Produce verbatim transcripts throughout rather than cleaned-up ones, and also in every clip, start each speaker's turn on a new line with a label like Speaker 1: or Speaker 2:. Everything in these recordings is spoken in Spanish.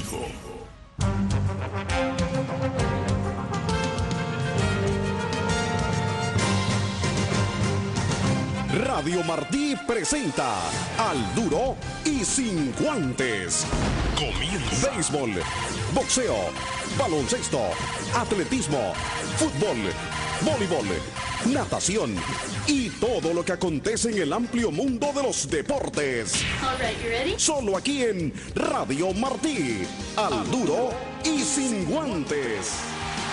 Speaker 1: Deportivo. Radio Martí presenta Al Duro y Sin Guantes. Comienza. Béisbol, boxeo, baloncesto, atletismo, fútbol, voleibol, natación y todo lo que acontece en el amplio mundo de los deportes.
Speaker 2: All right, you ready?
Speaker 1: Solo aquí en Radio Martí. Al Duro y Sin Guantes.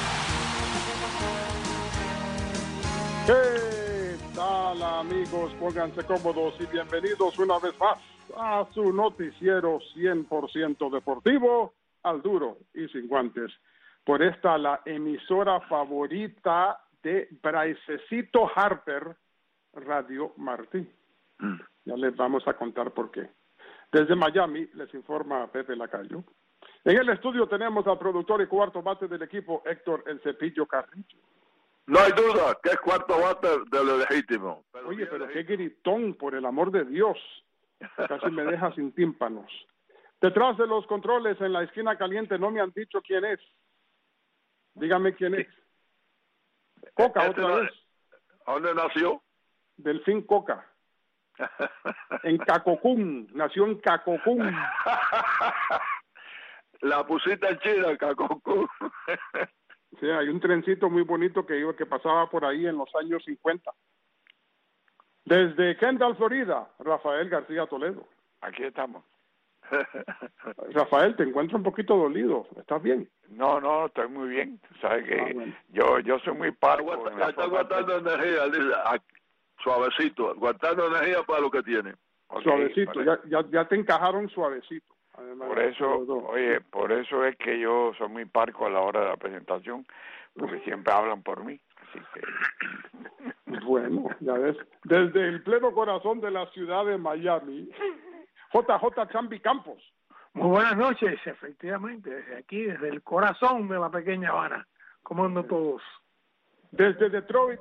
Speaker 3: ¿Qué tal, amigos? Pónganse cómodos y bienvenidos una vez más a su noticiero cien por ciento deportivo, Al Duro y Sin Guantes. Por esta, la emisora favorita de Brycecito Harper, Radio Martí. Mm. Ya les vamos a contar por qué. Desde Miami les informa Pepe Lacayo. En el estudio tenemos al productor y cuarto bate del equipo, Héctor El Cepillo Carrillo.
Speaker 4: No hay duda que es cuarto bate de lo legítimo.
Speaker 3: Pero Oye, pero legítimo. Qué gritón, por el amor de Dios. Casi me deja sin tímpanos. Detrás de los controles, en la esquina caliente, no me han dicho quién es. Dígame quién es. Coca, este otra no, vez.
Speaker 4: ¿Dónde nació?
Speaker 3: Delfín Coca. En Cacocún. Nació en Cacocún.
Speaker 4: La pusiste en China, Cacocún.
Speaker 3: Sí, hay un trencito muy bonito que iba, que pasaba por ahí en los años cincuenta. Desde Kendall, Florida, Rafael García Toledo.
Speaker 4: Aquí estamos.
Speaker 3: Rafael, te encuentro un poquito dolido. ¿Estás bien?
Speaker 4: No, no, estoy muy bien. Sabes que ah, bueno. yo yo soy muy parco. Está, está aguantando energía, suavecito, aguantando energía para lo que tiene.
Speaker 3: Okay, suavecito, ya, ya, ya te encajaron suavecito.
Speaker 4: Además, por eso, oye, por eso es que yo soy muy parco a la hora de la presentación, porque siempre hablan por mí. Así que...
Speaker 3: Bueno, ya ves. Desde el pleno corazón de la ciudad de Miami, J J Chambi Campos.
Speaker 5: Muy buenas noches, efectivamente, desde aquí, desde el corazón de la pequeña Habana. ¿Cómo andan todos?
Speaker 3: Desde Detroit.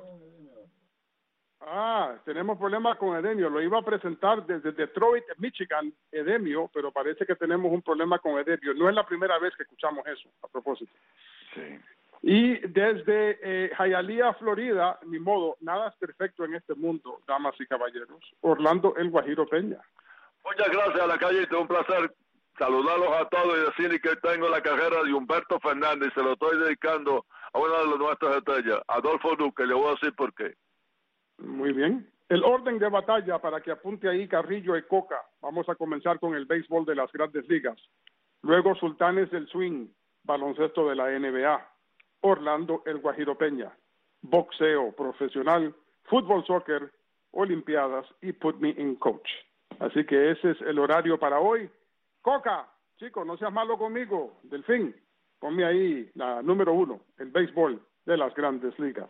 Speaker 3: Ah, tenemos problemas con Edemio. Lo iba a presentar desde Detroit, Michigan, Edemio, pero parece que tenemos un problema con Edemio. No es la primera vez que escuchamos eso, a propósito.
Speaker 4: Sí.
Speaker 3: Y desde eh, Hialeah, Florida, ni modo, nada es perfecto en este mundo, damas y caballeros. Orlando El Guajiro Peña.
Speaker 4: Muchas gracias, Lacayito. Un placer saludarlos a todos y decirles que tengo la carrera de Humberto Fernández. Se lo estoy dedicando a una de las nuestras estrellas, Adolfo Duque. Le voy a decir por qué.
Speaker 3: Muy bien. El orden de batalla, para que apunte ahí Carrillo y Coca. Vamos a comenzar con el béisbol de las Grandes Ligas. Luego Sultanes del Swing, baloncesto de la N B A. Orlando El Guajiro Peña. Boxeo profesional, fútbol, soccer, olimpiadas y Put Me in Coach. Así que ese es el horario para hoy. Coca, chico, no seas malo conmigo. Delfín, ponme ahí la número uno, el béisbol de las Grandes Ligas.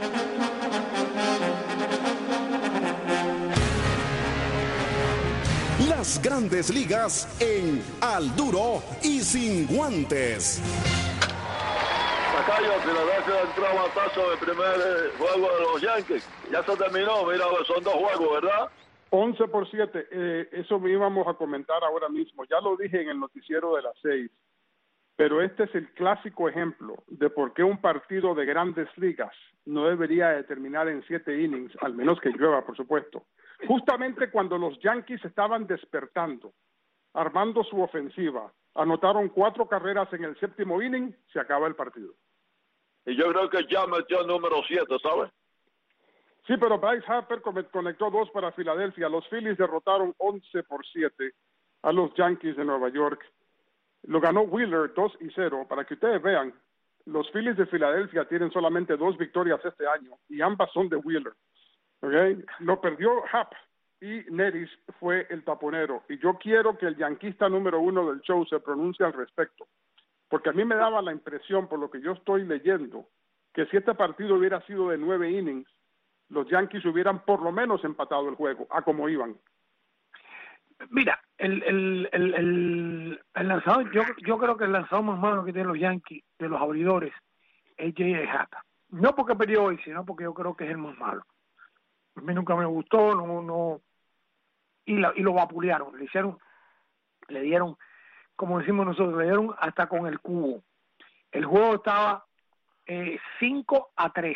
Speaker 1: Las Grandes Ligas en Al Duro y Sin Guantes.
Speaker 4: Lacayo, Filadelfia entró a batazo del primer eh, juego de los Yankees. Ya se terminó, mira, son dos juegos, ¿verdad?
Speaker 3: once por siete, eh, eso me íbamos a comentar ahora mismo. Ya lo dije en el noticiero de las seis. Pero este es el clásico ejemplo de por qué un partido de Grandes Ligas no debería de terminar en siete innings, al menos que llueva, por supuesto. Justamente cuando los Yankees estaban despertando, armando su ofensiva, anotaron cuatro carreras en el séptimo inning, se acaba el partido.
Speaker 4: Y yo creo que ya metió el número siete, ¿sabes?
Speaker 3: Sí, pero Bryce Harper conectó dos para Filadelfia. Los Phillies derrotaron once por siete a los Yankees de Nueva York. Lo ganó Wheeler dos y cero. Para que ustedes vean, los Phillies de Filadelfia tienen solamente dos victorias este año y ambas son de Wheeler. ¿Okay? Lo perdió Happ y Neris fue el taponero. Y yo quiero que el yanquista número uno del show se pronuncie al respecto. Porque a mí me daba la impresión, por lo que yo estoy leyendo, que si este partido hubiera sido de nueve innings, los Yankees hubieran por lo menos empatado el juego, a como iban.
Speaker 5: Mira, el, el, el, el, el lanzador, yo, yo creo que el lanzador más malo que tienen los Yankees, de los abridores, es J A. Happ. No porque perdió hoy, sino porque yo creo que es el más malo. A mí nunca me gustó, no, no, y, la, y lo vapulearon, le hicieron, le dieron como decimos nosotros, le dieron hasta con el cubo. El juego estaba eh, cinco a tres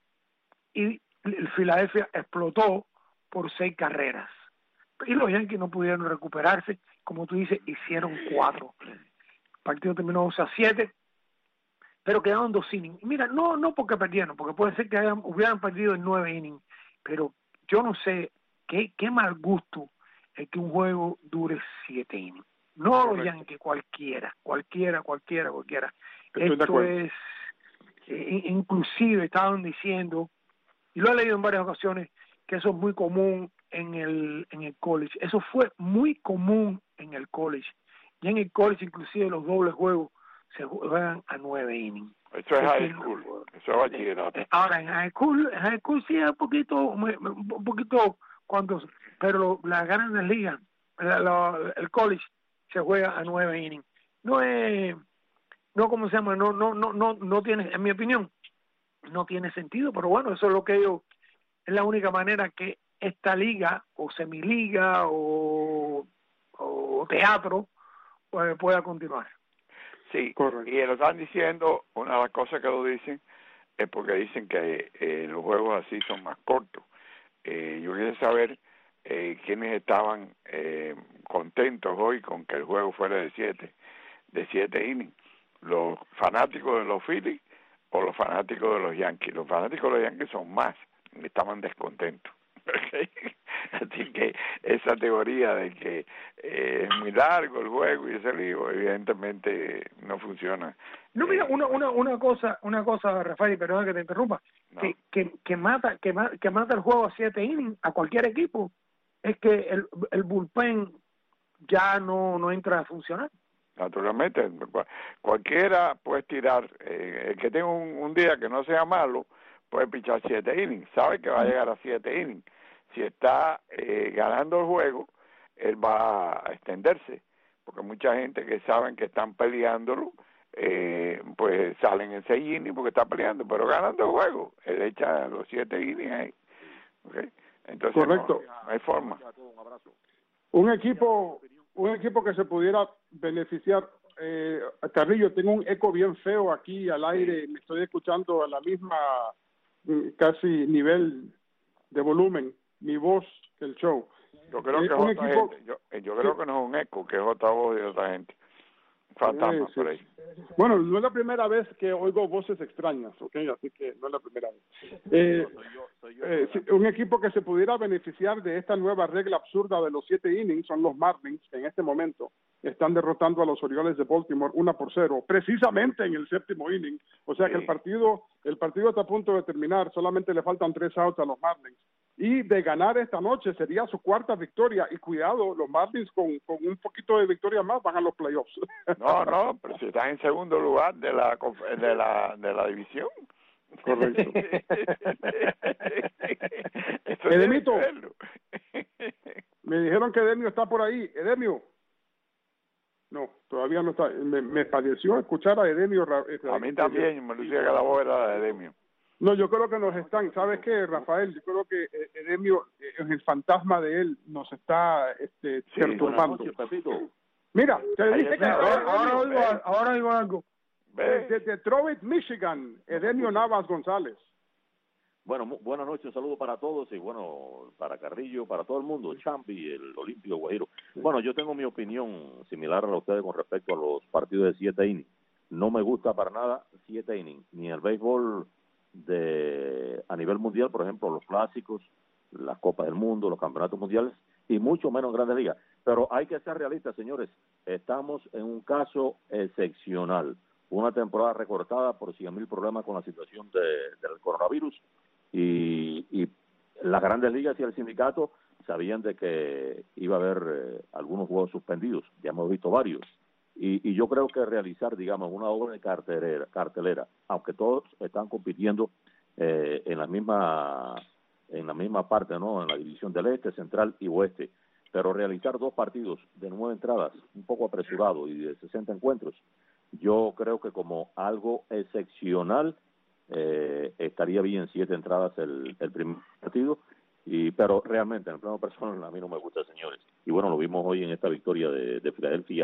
Speaker 5: y el Philadelphia explotó por seis carreras. Y los Yankees no pudieron recuperarse, como tú dices, hicieron cuatro. El partido terminó once a siete, pero quedaron dos innings. Mira, no no porque perdieron, porque puede ser que hayan, hubieran perdido en nueve innings, pero yo no sé qué, qué mal gusto es que un juego dure siete innings. No los Yankees, cualquiera, cualquiera, cualquiera, cualquiera.
Speaker 3: Estoy
Speaker 5: Esto es, eh, inclusive estaban diciendo, y lo he leído en varias ocasiones, que eso es muy común en el en el college. Eso fue muy común en el college. Y en el college, inclusive, los dobles juegos se juegan a nueve innings.
Speaker 2: Eso es high school, eso es bachillerato.
Speaker 5: Ahora, en high school, en high school sí es un poquito, un poquito cuando, pero las grandes ligas, la, la, el college se juega a nueve innings. No es, no, ¿cómo se llama? No, no, no, no, no tiene, en mi opinión, no tiene sentido, pero bueno, eso es lo que ellos, es la única manera que esta liga, o semiliga, o, o teatro, pues, pueda continuar.
Speaker 2: Sí,
Speaker 3: correcto.
Speaker 2: Y lo están diciendo, una de las cosas que lo dicen es porque dicen que eh, los juegos así son más cortos. Eh, yo quería saber eh, quiénes estaban eh, contentos hoy con que el juego fuera de siete, de siete innings. Los fanáticos de los Phillies o los fanáticos de los Yankees. Los fanáticos de los Yankees son más, estaban descontentos. Así que esa teoría de que eh, es muy largo el juego y ese lío, evidentemente no funciona.
Speaker 5: No, mira,
Speaker 2: eh,
Speaker 5: una una una cosa, una cosa, Rafael, perdón que te interrumpa,
Speaker 2: no.
Speaker 5: que, que que mata que, ma, que mata el juego a siete innings a cualquier equipo, es que el el bullpen ya no no entra a funcionar.
Speaker 2: Naturalmente, cualquiera puede tirar, eh, el que tenga un, un día que no sea malo, puede pichar siete innings, sabe que va a llegar a siete innings. Si está eh, ganando el juego, él va a extenderse, porque mucha gente que saben que están peleándolo, eh, pues salen en seis innings porque está peleando, pero ganando el juego, él echa los siete innings ahí. ¿Okay? Entonces,
Speaker 3: correcto.
Speaker 2: No, no hay forma.
Speaker 3: Un equipo, un equipo que se pudiera beneficiar. Eh, Carrillo, tengo un eco bien feo aquí al aire, me estoy escuchando a la misma casi nivel de volumen mi voz que el show.
Speaker 2: Yo creo
Speaker 3: eh,
Speaker 2: que es
Speaker 3: un
Speaker 2: otra
Speaker 3: equipo,
Speaker 2: gente. Yo, yo creo que no es un eco, que es otra voz de otra gente. Fantasma
Speaker 3: sí, sí.
Speaker 2: por ahí.
Speaker 3: Bueno, no es la primera vez que oigo voces extrañas, ¿ok? Así que no es la primera vez. Eh,
Speaker 6: soy yo, soy yo,
Speaker 3: eh, sí, un equipo que se pudiera beneficiar de esta nueva regla absurda de los siete innings son los Marlins, que en este momento están derrotando a los Orioles de Baltimore una por cero, precisamente en el séptimo inning. O sea
Speaker 2: Sí.
Speaker 3: que el partido, el partido está a punto de terminar, solamente le faltan tres outs a los Marlins. Y de ganar esta noche sería su cuarta victoria. Y cuidado, los Marlins con, con un poquito de victoria más van a los playoffs.
Speaker 2: No, no, pero si están en segundo lugar de la de la de la división.
Speaker 3: Correcto.
Speaker 2: Eso
Speaker 3: Edemito.
Speaker 2: tiene que verlo.
Speaker 3: Me dijeron que Edemio está por ahí. Edemio. No, todavía no está. Me, me padeció escuchar a Edemio.
Speaker 2: A mí también me decía que la voz era de Edemio.
Speaker 3: No, yo creo que nos están, ¿sabes qué, Rafael? Yo creo que Edemio, el fantasma de él, nos está este,
Speaker 2: Sí,
Speaker 3: perturbando.
Speaker 6: Buenas noches, Pepito.
Speaker 3: Mira, te
Speaker 2: Ahí
Speaker 3: dije que
Speaker 2: está,
Speaker 5: Ahora,
Speaker 2: Edemio,
Speaker 5: ahora oigo,
Speaker 2: ve.
Speaker 5: ahora oigo algo.
Speaker 2: ¿Ves?
Speaker 3: de Detroit, Michigan, Edemio Navas González.
Speaker 6: Bueno, mu- buenas noches, un saludo para todos y bueno, para Carrillo, para todo el mundo, Champi, el Olímpico Guajiro. Bueno, yo tengo mi opinión similar a la de ustedes con respecto a los partidos de siete innings. No me gusta para nada siete innings, ni el béisbol de a nivel mundial, por ejemplo, los clásicos, las Copas del Mundo, los campeonatos mundiales y mucho menos en Grandes Ligas. Pero hay que ser realistas, señores. Estamos en un caso excepcional. Una temporada recortada por cien mil problemas con la situación de, del coronavirus y, y las Grandes Ligas y el sindicato sabían de que iba a haber eh, algunos juegos suspendidos. Ya hemos visto varios. Y, y yo creo que realizar, digamos, una obra de cartelera, cartelera aunque todos están compitiendo eh, en la misma en la misma parte, ¿no? En la división del este, central y oeste, pero realizar dos partidos de nueve entradas, un poco apresurado y de sesenta encuentros, yo creo que como algo excepcional eh, estaría bien siete entradas el, el primer partido, y pero realmente en el plano personal a mí no me gusta, señores. Y bueno, lo vimos hoy en esta victoria de, de Filadelfia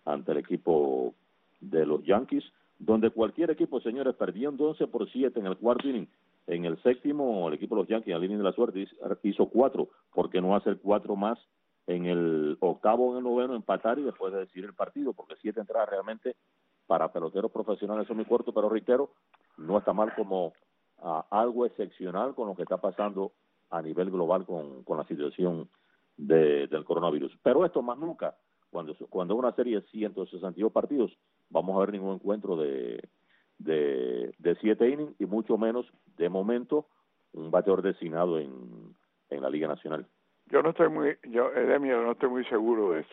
Speaker 6: ante el equipo de los Yankees, donde cualquier equipo, señores, perdiendo once por siete en el cuarto inning. En el séptimo, el equipo de los Yankees, al inning de la suerte, hizo cuatro, porque no hacer cuatro más en el octavo o en el noveno, empatar y después de decidir el partido, porque siete entradas realmente para peloteros profesionales son muy cortos, pero reitero, no está mal como uh, algo excepcional con lo que está pasando a nivel global con, con la situación de, del coronavirus. Pero esto más nunca, cuando cuando una serie de ciento sesenta y dos partidos, vamos a ver ningún encuentro de de, de siete innings y mucho menos, de momento, un bateador designado en, en la Liga Nacional.
Speaker 2: Yo no estoy muy, yo, Edemio, no estoy muy seguro de eso.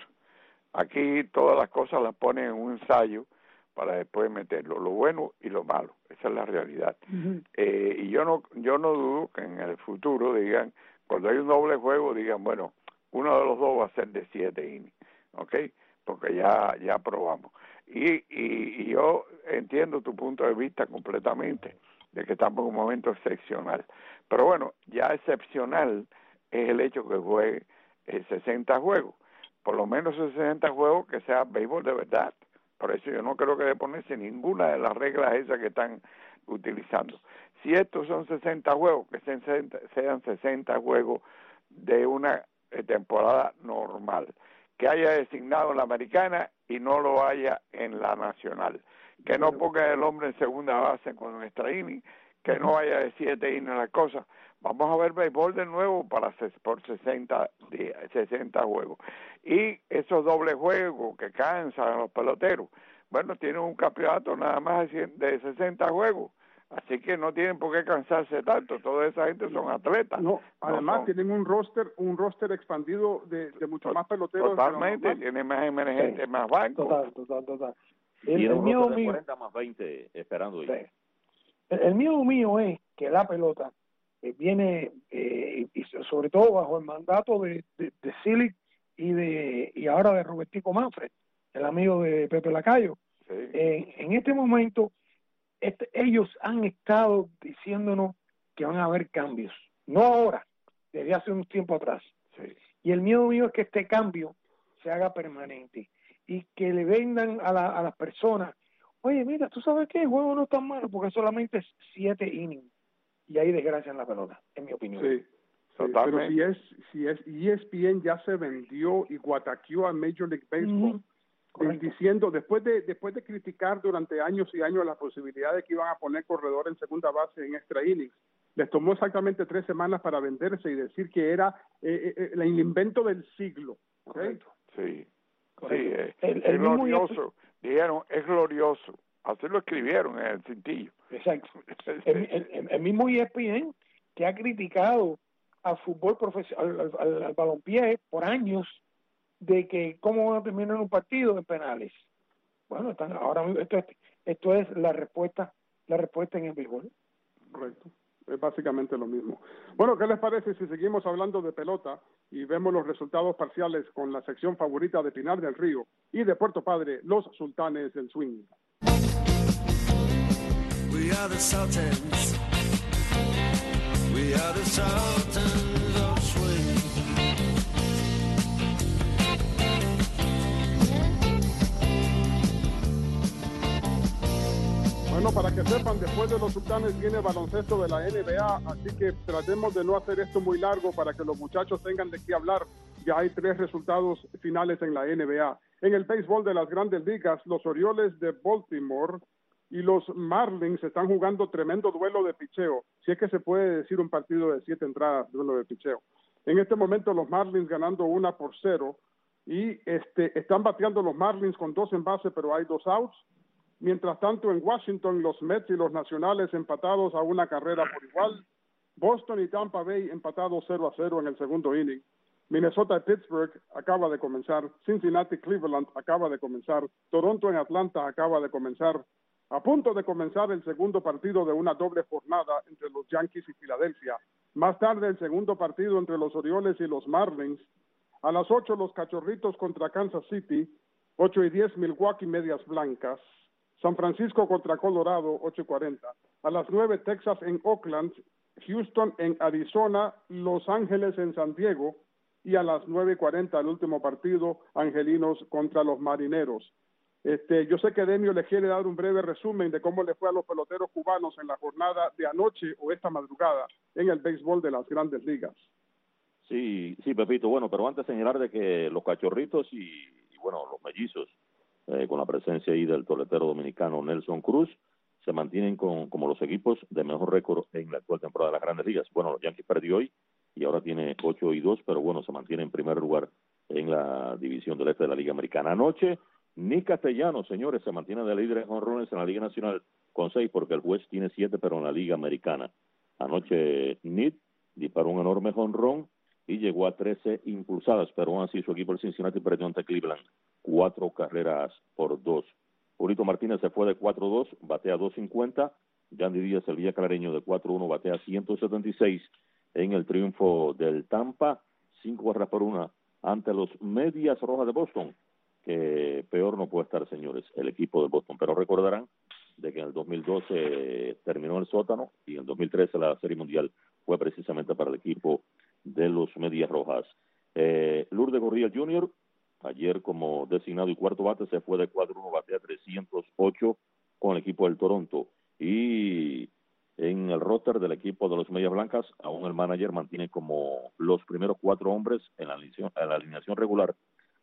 Speaker 2: Aquí todas las cosas las ponen en un ensayo para después meterlo, lo bueno y lo malo. Esa es la realidad. Uh-huh. Eh, y yo no yo no dudo que en el futuro digan, cuando hay un doble juego, digan, bueno, uno de los dos va a ser de siete innings, ¿ok? Porque ya ya probamos. Y, y, y yo entiendo tu punto de vista completamente, de que estamos en un momento excepcional. Pero bueno, ya excepcional es el hecho que juegue eh, sesenta juegos. Por lo menos sesenta juegos que sea béisbol de verdad. Por eso yo no creo que debe ponerse ninguna de las reglas esas que están utilizando. Si estos son sesenta juegos, que sean, sean sesenta juegos de una eh, temporada normal. Que haya designado en la americana y no lo haya en la nacional. Que no ponga el hombre en segunda base con un extra inning, que no haya de siete innings las cosas. Vamos a ver béisbol de nuevo para por sesenta días, sesenta juegos. Y esos dobles juegos que cansan a los peloteros, bueno, tienen un campeonato nada más de sesenta juegos. Así que no tienen por qué cansarse tanto. Toda esa gente son atletas.
Speaker 3: No, además
Speaker 2: no
Speaker 3: tienen un roster un roster expandido de, de mucho
Speaker 2: to-
Speaker 3: más peloteros.
Speaker 2: Totalmente, tienen más emergentes, sí. Más bancos.
Speaker 5: Total, total, total.
Speaker 6: El, y el, el mío mío cuarenta más veinte esperando ahí.
Speaker 5: Sí. El, el mío mío es que la pelota eh, viene eh, y sobre todo bajo el mandato de, de, de Silic y de y ahora de Robertico Manfred, el amigo de Pepe Lacayo.
Speaker 2: Sí.
Speaker 5: Eh, en este momento Este, ellos han estado diciéndonos que van a haber cambios, no ahora, desde hace un tiempo atrás.
Speaker 2: Sí.
Speaker 5: Y el miedo mío es que este cambio se haga permanente y que le vendan a, la, a las personas, oye, mira, ¿tú sabes qué? El juego no es tan malo porque solamente es siete innings. Y ahí desgracian la pelota, en mi opinión.
Speaker 3: Sí, sí, pero si es, si es E S P N ya se vendió y guataqueó a Major League Baseball. Mm. Correcto. Diciendo, después de después de criticar durante años y años la posibilidad de que iban a poner corredor en segunda base en extra innings, les tomó exactamente tres semanas para venderse y decir que era eh, eh, el invento del siglo. ¿Okay?
Speaker 2: Correcto. Sí,
Speaker 5: Correcto.
Speaker 2: sí, eh,
Speaker 5: el,
Speaker 2: es
Speaker 5: el
Speaker 2: glorioso. Dijeron, es glorioso. Así lo escribieron en el cintillo.
Speaker 5: Exacto. el, el, el mismo E S P N que ha criticado al fútbol profesional, al, al, al balompié por años, de que cómo van a terminar un partido en penales. Bueno, están ahora esto es, esto es la respuesta, la respuesta en el béisbol.
Speaker 3: Correcto. Es básicamente lo mismo. Bueno, ¿qué les parece si seguimos hablando de pelota y vemos los resultados parciales con la sección favorita de Pinar del Río y de Puerto Padre, los Sultanes del Swing? We are the Sultans. We are the Sultans of Swing. Bueno, para que sepan, después de los Sultanes viene baloncesto de la N B A, así que tratemos de no hacer esto muy largo para que los muchachos tengan de qué hablar. Ya hay tres resultados finales en la N B A. En el béisbol de las Grandes Ligas, los Orioles de Baltimore y los Marlins están jugando tremendo duelo de picheo, si es que se puede decir un partido de siete entradas, duelo de picheo. En este momento los Marlins ganando una por cero y este están bateando los Marlins con dos en base, pero hay dos outs. Mientras tanto, en Washington, los Mets y los Nacionales empatados a una carrera por igual. Boston y Tampa Bay empatados cero a cero en el segundo inning. Minnesota y Pittsburgh acaba de comenzar. Cincinnati, Cleveland acaba de comenzar. Toronto en Atlanta acaba de comenzar. A punto de comenzar el segundo partido de una doble jornada entre los Yankees y Filadelfia. Más tarde, el segundo partido entre los Orioles y los Marlins. A las ocho, los Cachorritos contra Kansas City. ocho y diez, Milwaukee Medias Blancas. San Francisco contra Colorado, ocho cuarenta. A las nueve, Texas en Oakland, Houston en Arizona, Los Ángeles en San Diego. Y a las nueve cuarenta, el último partido, Angelinos contra los Marineros. Este, yo sé que Demio le quiere dar un breve resumen de cómo le fue a los peloteros cubanos en la jornada de anoche o esta madrugada en el béisbol de las Grandes Ligas.
Speaker 6: Sí, sí, Pepito. Bueno, pero antes señalar de que los Cachorritos y, y bueno, los Mellizos, eh, con la presencia ahí del toletero dominicano Nelson Cruz, se mantienen con, como los equipos de mejor récord en la actual temporada de las Grandes Ligas. Bueno, los Yankees perdió hoy y ahora tiene ocho y dos, pero bueno, se mantiene en primer lugar en la división del este de la Liga Americana. Anoche, Nick Castellanos, señores, se mantiene de líder en jonrones en la Liga Nacional con seis, porque el juez tiene siete, pero en la Liga Americana. Anoche, Nick disparó un enorme jonrón y llegó a trece impulsadas, pero aún así su equipo, el Cincinnati, perdió ante Cleveland cuatro carreras por dos. Julito Martínez se fue de cuatro dos, batea dos cincuenta. Yandy Díaz, el villaclareño, de cuatro uno, batea ciento setenta y seis en el triunfo del Tampa, cinco barras por una ante los Medias Rojas de Boston, que peor no puede estar, señores, el equipo de Boston. Pero recordarán de que en el dos mil doce terminó el sótano y en el dos mil trece la Serie Mundial fue precisamente para el equipo de los Medias Rojas. Eh, Lourdes Gurriel junior, ayer como designado y cuarto bate, se fue de cuatro uno, batea trescientos ocho con el equipo del Toronto. Y en el roster del equipo de los Medias Blancas, aún el manager mantiene como los primeros cuatro hombres en la alineación, en la alineación regular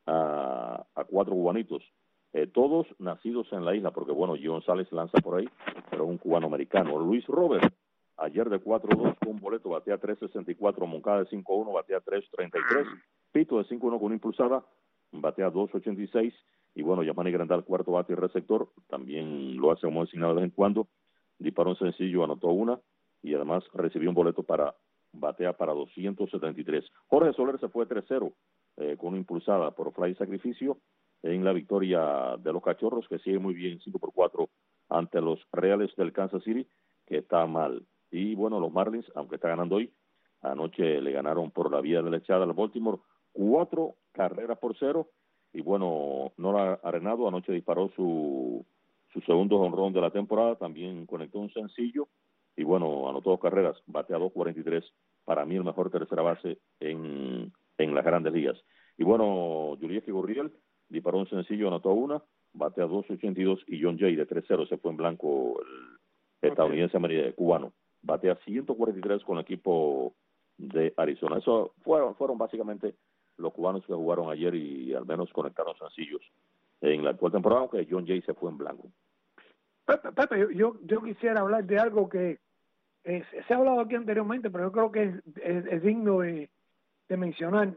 Speaker 6: a, a cuatro cubanitos, eh, todos nacidos en la isla, porque bueno, John González lanza por ahí, pero un cubano americano. Luis Robert, ayer de cuatro dos con un boleto, batea tres sesenta y cuatro, Moncada de cinco uno, batea tres treinta y tres, Pito de cinco uno con una impulsada, batea dos ochenta y seis, y bueno, Yamani Grandal, cuarto bate y receptor, también lo hace como designado de vez en cuando, disparó un sencillo, anotó una, y además recibió un boleto para batea para doscientos setenta y tres. Jorge Soler se fue tres cero, eh, con una impulsada por fly sacrificio en la victoria de los Cachorros, que sigue muy bien, cinco por cuatro ante los Reales del Kansas City, que está mal. Y bueno, los Marlins, aunque está ganando hoy, anoche le ganaron por la vía de la echada al Baltimore, cuatro carreras por cero, y bueno, Nora Arenado anoche disparó su, su segundo jonrón de la temporada, también conectó un sencillo, y bueno, anotó dos carreras, batea dos cuarenta y tres, para mí el mejor tercera base en, en las Grandes Ligas. Y bueno, Yurievsky Gurriel disparó un sencillo, anotó una, batea dos ochenta y dos, y John Jay de tres cero se fue en blanco, el estadounidense okay. cubano, batea ciento cuarenta y tres con el equipo de Arizona. Eso fueron, fueron básicamente los cubanos que jugaron ayer y al menos conectaron sencillos en la actual temporada, aunque John Jay se fue en blanco.
Speaker 5: Pepe, Pepe yo, yo quisiera hablar de algo que es, se ha hablado aquí anteriormente, pero yo creo que es, es, es digno de, de mencionar,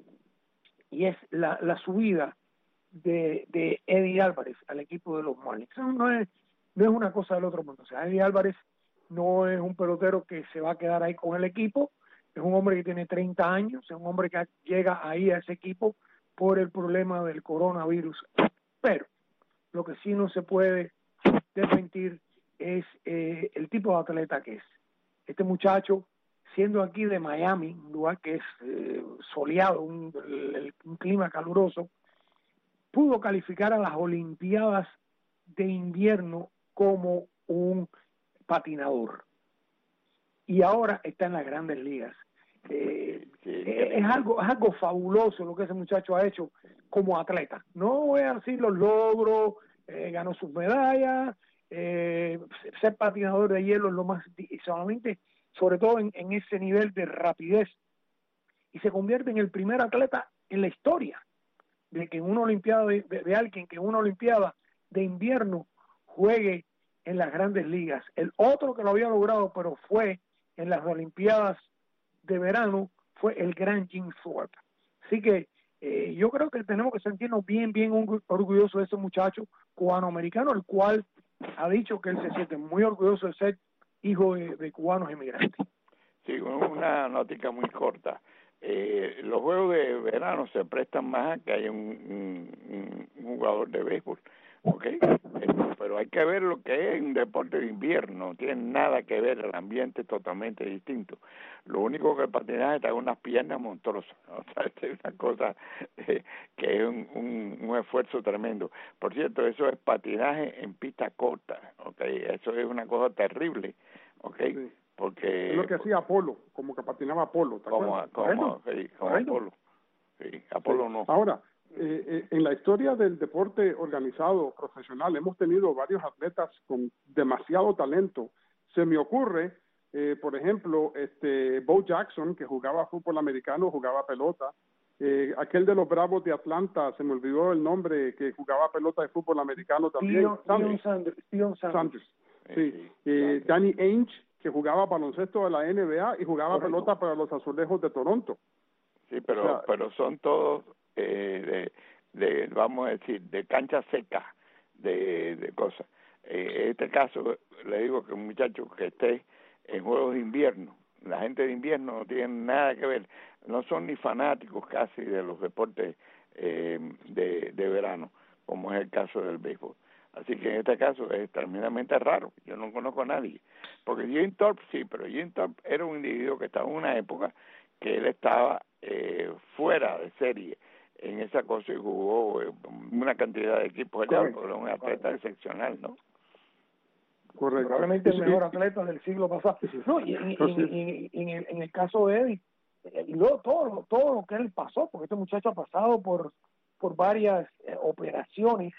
Speaker 5: y es la, la subida de, de Eddie Álvarez al equipo de los Marlins. Eso no es, no es una cosa del otro mundo. O sea, Eddie Álvarez no es un pelotero que se va a quedar ahí con el equipo, es un hombre que tiene treinta años, es un hombre que llega ahí a ese equipo por el problema del coronavirus. Pero lo que sí no se puede desmentir es eh, el tipo de atleta que es. Este muchacho, siendo aquí de Miami, un lugar que es eh, soleado, un, el, un clima caluroso, pudo calificar a las Olimpiadas de invierno como un patinador. Y ahora está en las Grandes Ligas. Eh, eh, es algo es algo fabuloso lo que ese muchacho ha hecho como atleta. No voy a decir los logros, eh, ganó sus medallas, eh, ser patinador de hielo es lo más, solamente, sobre todo en, en ese nivel de rapidez, y se convierte en el primer atleta en la historia de que en una olimpiada de, de, de alguien que en una olimpiada de invierno juegue en las Grandes Ligas. El otro que lo había logrado, pero fue en las Olimpiadas de verano, fue el gran Jim Thorpe. Así que eh, yo creo que tenemos que sentirnos bien, bien orgullosos de ese muchacho cubano-americano, el cual ha dicho que él se siente muy orgulloso de ser hijo de, de cubanos emigrantes.
Speaker 2: Sí, una notica muy corta. Eh, los juegos de verano se prestan más a que haya un, un, un jugador de béisbol, ¿ok? Eh, pero hay que ver lo que es un deporte de invierno, no tiene nada que ver, el ambiente es totalmente distinto. Lo único que el patinaje te da unas piernas monstruosas, ¿no? O sea, es una cosa eh, que es un, un, un esfuerzo tremendo. Por cierto, eso es patinaje en pista corta, ¿ok? Eso es una cosa terrible, ¿ok? Sí. Porque
Speaker 3: es lo que hacía Apolo, como que patinaba Apolo, ¿te
Speaker 2: como,
Speaker 3: acuerdas?
Speaker 2: como, sí, como Apolo, sí, Apolo
Speaker 3: sí.
Speaker 2: no.
Speaker 3: Ahora, eh, eh, en la historia del deporte organizado profesional hemos tenido varios atletas con demasiado talento. Se me ocurre, eh, por ejemplo, este Bo Jackson, que jugaba fútbol americano, jugaba pelota. Eh, aquel de los Bravos de Atlanta, se me olvidó el nombre, que jugaba pelota de fútbol americano también.
Speaker 5: Dion Sanders. Sanders. Sanders.
Speaker 3: Sanders. Sí. Eh, Danny Ainge, que jugaba baloncesto de la N B A y jugaba Correcto. pelota para los Azulejos de Toronto.
Speaker 2: Sí, pero o sea, pero son todos eh, de, de, vamos a decir, de cancha seca, de, de cosas. Eh, en este caso, le digo que un muchacho que esté en juegos de invierno, la gente de invierno no tiene nada que ver, no son ni fanáticos casi de los deportes eh, de, de verano, como es el caso del béisbol. Así que en este caso es tremendamente raro, yo no conozco a nadie, porque Jim Thorpe sí, pero Jim Thorpe era un individuo que estaba en una época que él estaba eh, fuera de serie en esa cosa y jugó eh, una cantidad de equipos allá, pero era un atleta excepcional, ¿no?
Speaker 5: Correcto. Probablemente el mejor atleta del siglo pasado. No, y en, en, en, en, el, en el caso de Eddie, y luego todo, todo lo que él pasó, porque este muchacho ha pasado por, por varias eh, operaciones,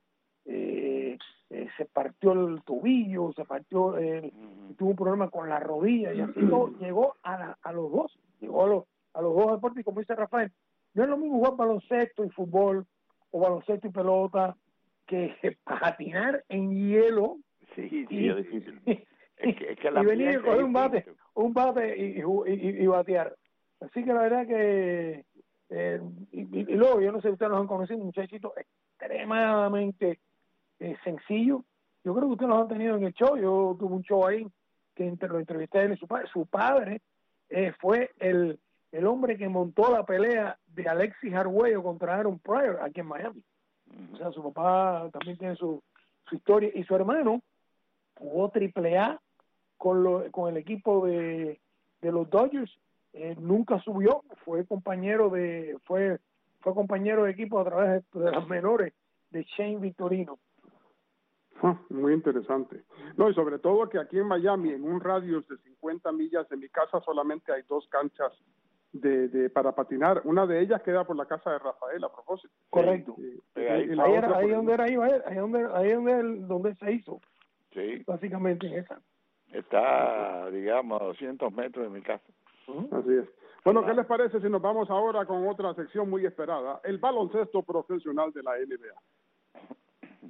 Speaker 5: eh, eh, se partió el tobillo, se partió, eh, uh-huh. tuvo un problema con la rodilla, y así todo, llegó a, la, a los dos, llegó a los, a los dos deportes, y como dice Rafael, no es lo mismo jugar baloncesto y fútbol, o baloncesto y pelota, que patinar en hielo.
Speaker 2: Sí, sí, y, es difícil. Es que, es que
Speaker 5: y venir a coger un bate, un bate y, y, y, y batear. Así que la verdad que, eh, y, y, y luego, yo no sé si ustedes los han conocido, un muchachito extremadamente eh, sencillo. Yo creo que ustedes los han tenido en el show. Yo tuve un show ahí que inter, lo entrevisté a él y su padre. Su padre eh, fue el, el hombre que montó la pelea de Alexis Arguello contra Aaron Pryor aquí en Miami. Uh-huh. O sea, su papá también tiene su, su historia. Y su hermano jugó triple A con, lo, con el equipo de, de los Dodgers, eh, nunca subió, fue compañero de fue fue compañero de equipo a través de, de las menores de Shane Victorino.
Speaker 3: Ah, muy interesante. No, y sobre todo que aquí en Miami, en un radio de cincuenta millas de mi casa, solamente hay dos canchas de, de para patinar. Una de ellas queda por la casa de Rafael, a propósito.
Speaker 5: Correcto. Sí, sí, ahí, y la ahí, era, ahí donde era, ahí, ahí donde ahí donde donde se hizo.
Speaker 2: Sí.
Speaker 5: Básicamente en esa.
Speaker 2: Está, digamos, a doscientos metros de mi casa.
Speaker 3: Uh-huh. Así es. Bueno, ¿qué les parece si nos vamos ahora con otra sección muy esperada? El baloncesto profesional de la N B A.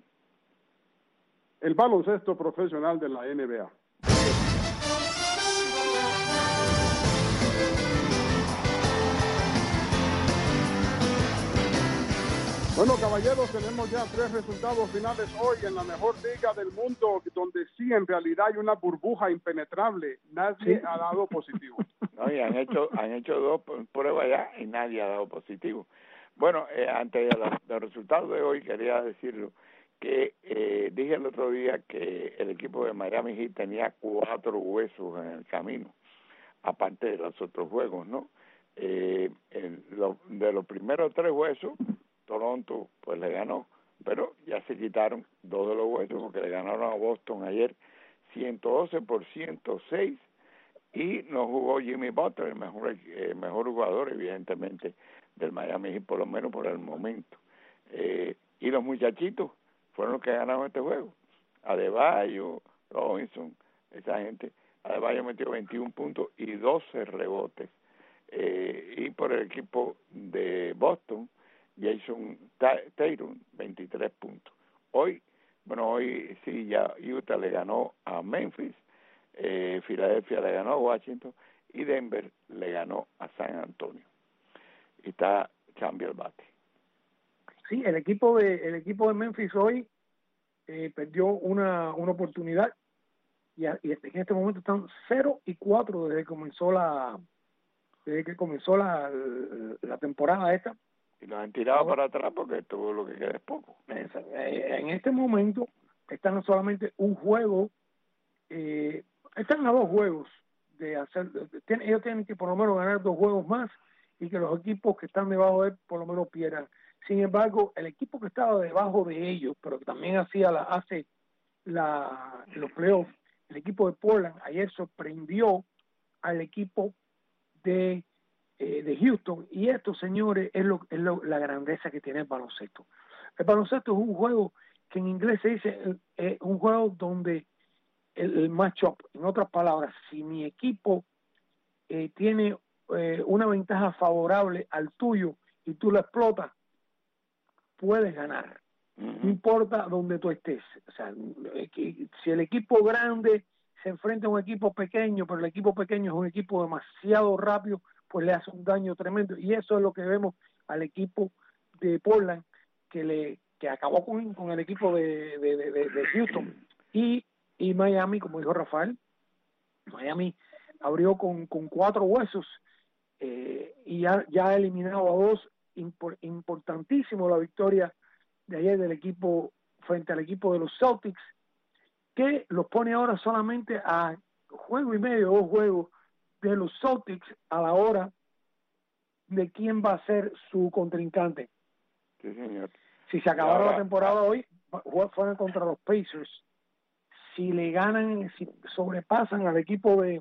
Speaker 3: El baloncesto profesional de la N B A. Bueno, caballeros, tenemos ya tres resultados finales hoy en la mejor liga del mundo, donde sí, en realidad hay una burbuja impenetrable. Nadie ha dado positivo.
Speaker 2: No, y han hecho, han hecho dos pruebas ya y nadie ha dado positivo. Bueno, eh, antes de los, de los resultados de hoy, quería decirlo, que eh, dije el otro día que el equipo de Miami Heat tenía cuatro huesos en el camino, aparte de los otros juegos, ¿no? Eh, el, lo, de los primeros tres huesos, Toronto pues le ganó, pero ya se quitaron dos de los huesos porque le ganaron a Boston ayer ciento doce por ciento seis y no jugó Jimmy Butler, el mejor eh, mejor jugador evidentemente del Miami Heat, por lo menos por el momento. Eh, y los muchachitos fueron los que ganaron este juego. Adebayo, Robinson, esa gente. Adebayo metió veintiún puntos y doce rebotes. Eh, y por el equipo de Boston, Jason Tatum, veintitrés puntos. Hoy, bueno, hoy sí ya Utah le ganó a Memphis, eh, Filadelfia le ganó a Washington y Denver le ganó a San Antonio. Y está cambio el bate.
Speaker 5: Sí, el equipo de el equipo de Memphis hoy eh, perdió una, una oportunidad y, a, y en este momento están cero y cuatro desde que comenzó la desde que comenzó la, la temporada esta.
Speaker 2: Y los han tirado para atrás porque todo lo que queda es poco.
Speaker 5: En este momento están solamente un juego, eh, están a dos juegos de hacer, de, de, ellos tienen que por lo menos ganar dos juegos más y que los equipos que están debajo de él por lo menos pierdan. Sin embargo, el equipo que estaba debajo de ellos, pero que también hacía la, hace la, los playoffs, el equipo de Portland ayer sorprendió al equipo de eh, de Houston. Y esto, señores, es, lo, es lo, la grandeza que tiene el baloncesto. El baloncesto es un juego que en inglés se dice eh, eh, un juego donde el, el match-up, en otras palabras, si mi equipo eh, tiene eh, una ventaja favorable al tuyo y tú la explotas, puedes ganar. Uh-huh. No importa donde tú estés. O sea, si el equipo grande se enfrenta a un equipo pequeño, pero el equipo pequeño es un equipo demasiado rápido, pues le hace un daño tremendo. Y eso es lo que vemos al equipo de Portland, que le que acabó con, con el equipo de, de, de, de Houston. Y, y Miami, como dijo Rafael, Miami abrió con, con cuatro huesos eh, y ya, ya ha eliminado a dos. Impor, importantísimo la victoria de ayer del equipo frente al equipo de los Celtics, que los pone ahora solamente a juego y medio, dos juegos de los Celtics a la hora de quién va a ser su contrincante.
Speaker 2: Sí, señor.
Speaker 5: Si se acabara ahora, la temporada hoy, fueran contra los Pacers. Si le ganan, si sobrepasan al equipo de,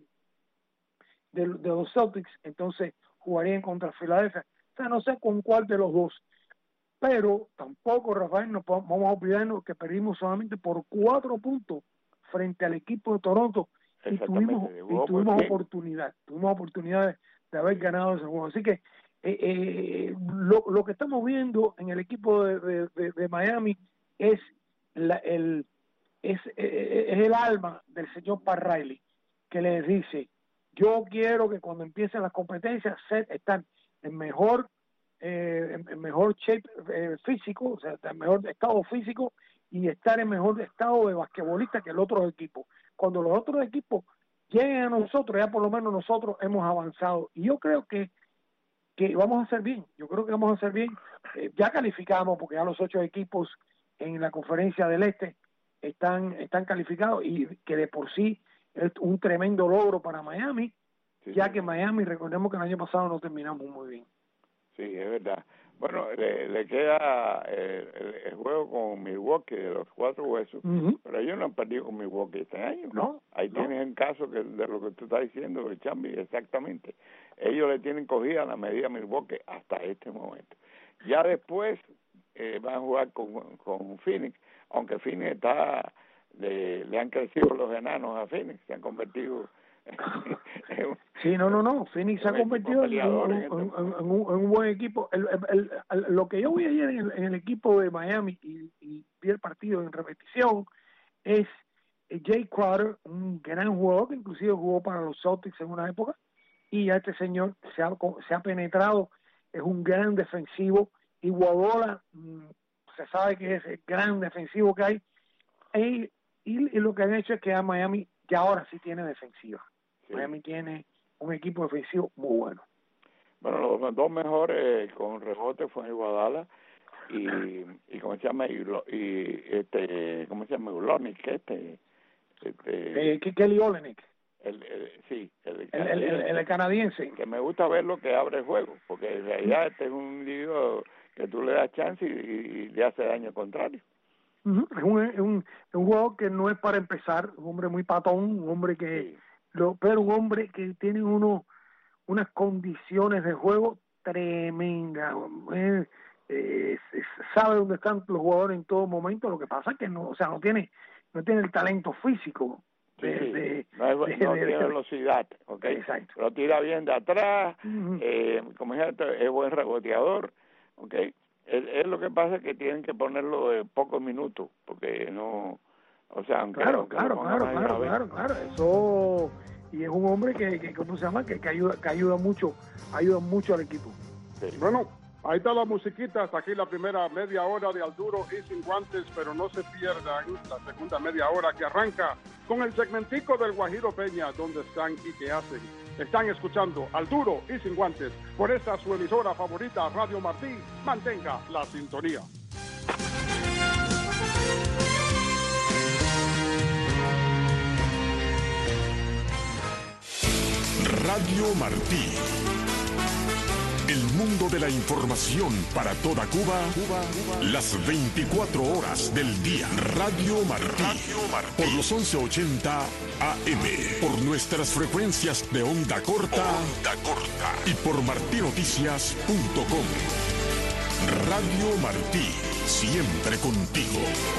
Speaker 5: de, de los Celtics, entonces jugarían contra Filadelfia. O sea, no sé con cuál de los dos. Pero tampoco, Rafael, no podemos, vamos a olvidarnos que perdimos solamente por cuatro puntos frente al equipo de Toronto y tuvimos, y tuvimos oportunidad, tuvimos oportunidad de, de haber ganado ese juego. Así que eh, eh, lo, lo que estamos viendo en el equipo de, de, de, de Miami es, la, el, es, eh, es el alma del señor Pat Riley, que les dice, yo quiero que cuando empiecen las competencias están en mejor eh, en mejor shape eh, físico, o sea, en mejor estado físico y estar en mejor estado de basquetbolista que el otro equipo. Cuando los otros equipos lleguen a nosotros, ya por lo menos nosotros hemos avanzado. Y yo creo que, que vamos a hacer bien, yo creo que vamos a hacer bien. Eh, ya calificamos, porque ya los ocho equipos en la conferencia del Este están, están calificados y que de por sí es un tremendo logro para Miami. Sí, ya sí. que Miami, recordemos que el año pasado no terminamos muy bien.
Speaker 2: Sí, es verdad. Bueno, le, le queda el, el, el juego con Milwaukee de los cuatro huesos, uh-huh. pero ellos no han perdido con Milwaukee este año.
Speaker 5: No.
Speaker 2: Ahí no. Tienes el caso que, de lo que tú estás diciendo, el Chambi, exactamente. Ellos le tienen cogida la medida a Milwaukee hasta este momento. Ya después eh, van a jugar con, con Phoenix, aunque Phoenix está, le, le han crecido los enanos a Phoenix, se han convertido...
Speaker 5: Sí, no, no, no. Phoenix se ha convertido en, en, en, en, en, un, en un buen equipo. El, el, el, lo que yo vi ayer en el, en el equipo de Miami y, y vi el partido en repetición es Jay Crowder, un gran jugador que inclusive jugó para los Celtics en una época, y a este señor se ha, se ha penetrado, es un gran defensivo. Iguodala mmm, se sabe que es el gran defensivo que hay, y, y, y lo que han hecho es que a Miami ya ahora sí tiene defensiva. Sí. Miami tiene un equipo defensivo muy bueno.
Speaker 2: Bueno, los dos mejores con rebote fue Iguodala y y cómo se llama y, y este cómo se llama Ulonic este este
Speaker 5: eh, Kelly Olynyk.
Speaker 2: El, el, sí, el,
Speaker 5: el, el, el, el canadiense.
Speaker 2: Que me gusta ver lo que abre el juego, porque en realidad este es un individuo que tú le das chance y, y le hace daño al contrario.
Speaker 5: Uh-huh. Es un, es un, es un juego que no es para empezar, un hombre muy patón, un hombre que, sí. lo, pero un hombre que tiene uno, unas condiciones de juego tremendas, eh, eh, sabe dónde están los jugadores en todo momento. Lo que pasa es que no, o sea, no tiene, no tiene el talento físico. De,
Speaker 2: sí,
Speaker 5: de,
Speaker 2: no, es,
Speaker 5: de,
Speaker 2: no
Speaker 5: de,
Speaker 2: tiene
Speaker 5: de,
Speaker 2: velocidad, ¿okay?
Speaker 5: Exacto.
Speaker 2: Lo tira bien de atrás,
Speaker 5: uh-huh.
Speaker 2: eh, como es, es buen reboteador, ¿okay? Es, es lo que pasa que tienen que ponerlo de pocos minutos, porque no, o sea, aunque...
Speaker 5: Claro,
Speaker 2: aunque
Speaker 5: claro, claro, claro, claro, claro, eso, y es un hombre que, que ¿cómo se llama? Que, que ayuda que ayuda mucho, ayuda mucho al equipo.
Speaker 2: Sí.
Speaker 3: Bueno, ahí está la musiquita, hasta aquí la primera media hora de Al Duro y Sin Guantes, pero no se pierdan la segunda media hora que arranca con el segmentico del Guajiro Peña, ¿dónde están y qué hacen? Están escuchando Al Duro y Sin Guantes por esta su emisora favorita, Radio Martí. Mantenga la sintonía.
Speaker 1: Radio Martí. El mundo de la información para toda Cuba, Cuba, Cuba. Las veinticuatro horas del día. Radio Martí. Radio Martí. Por los once ochenta A M. Por nuestras frecuencias de onda corta. Onda corta. Y por martí noticias punto com. Radio Martí. Siempre contigo.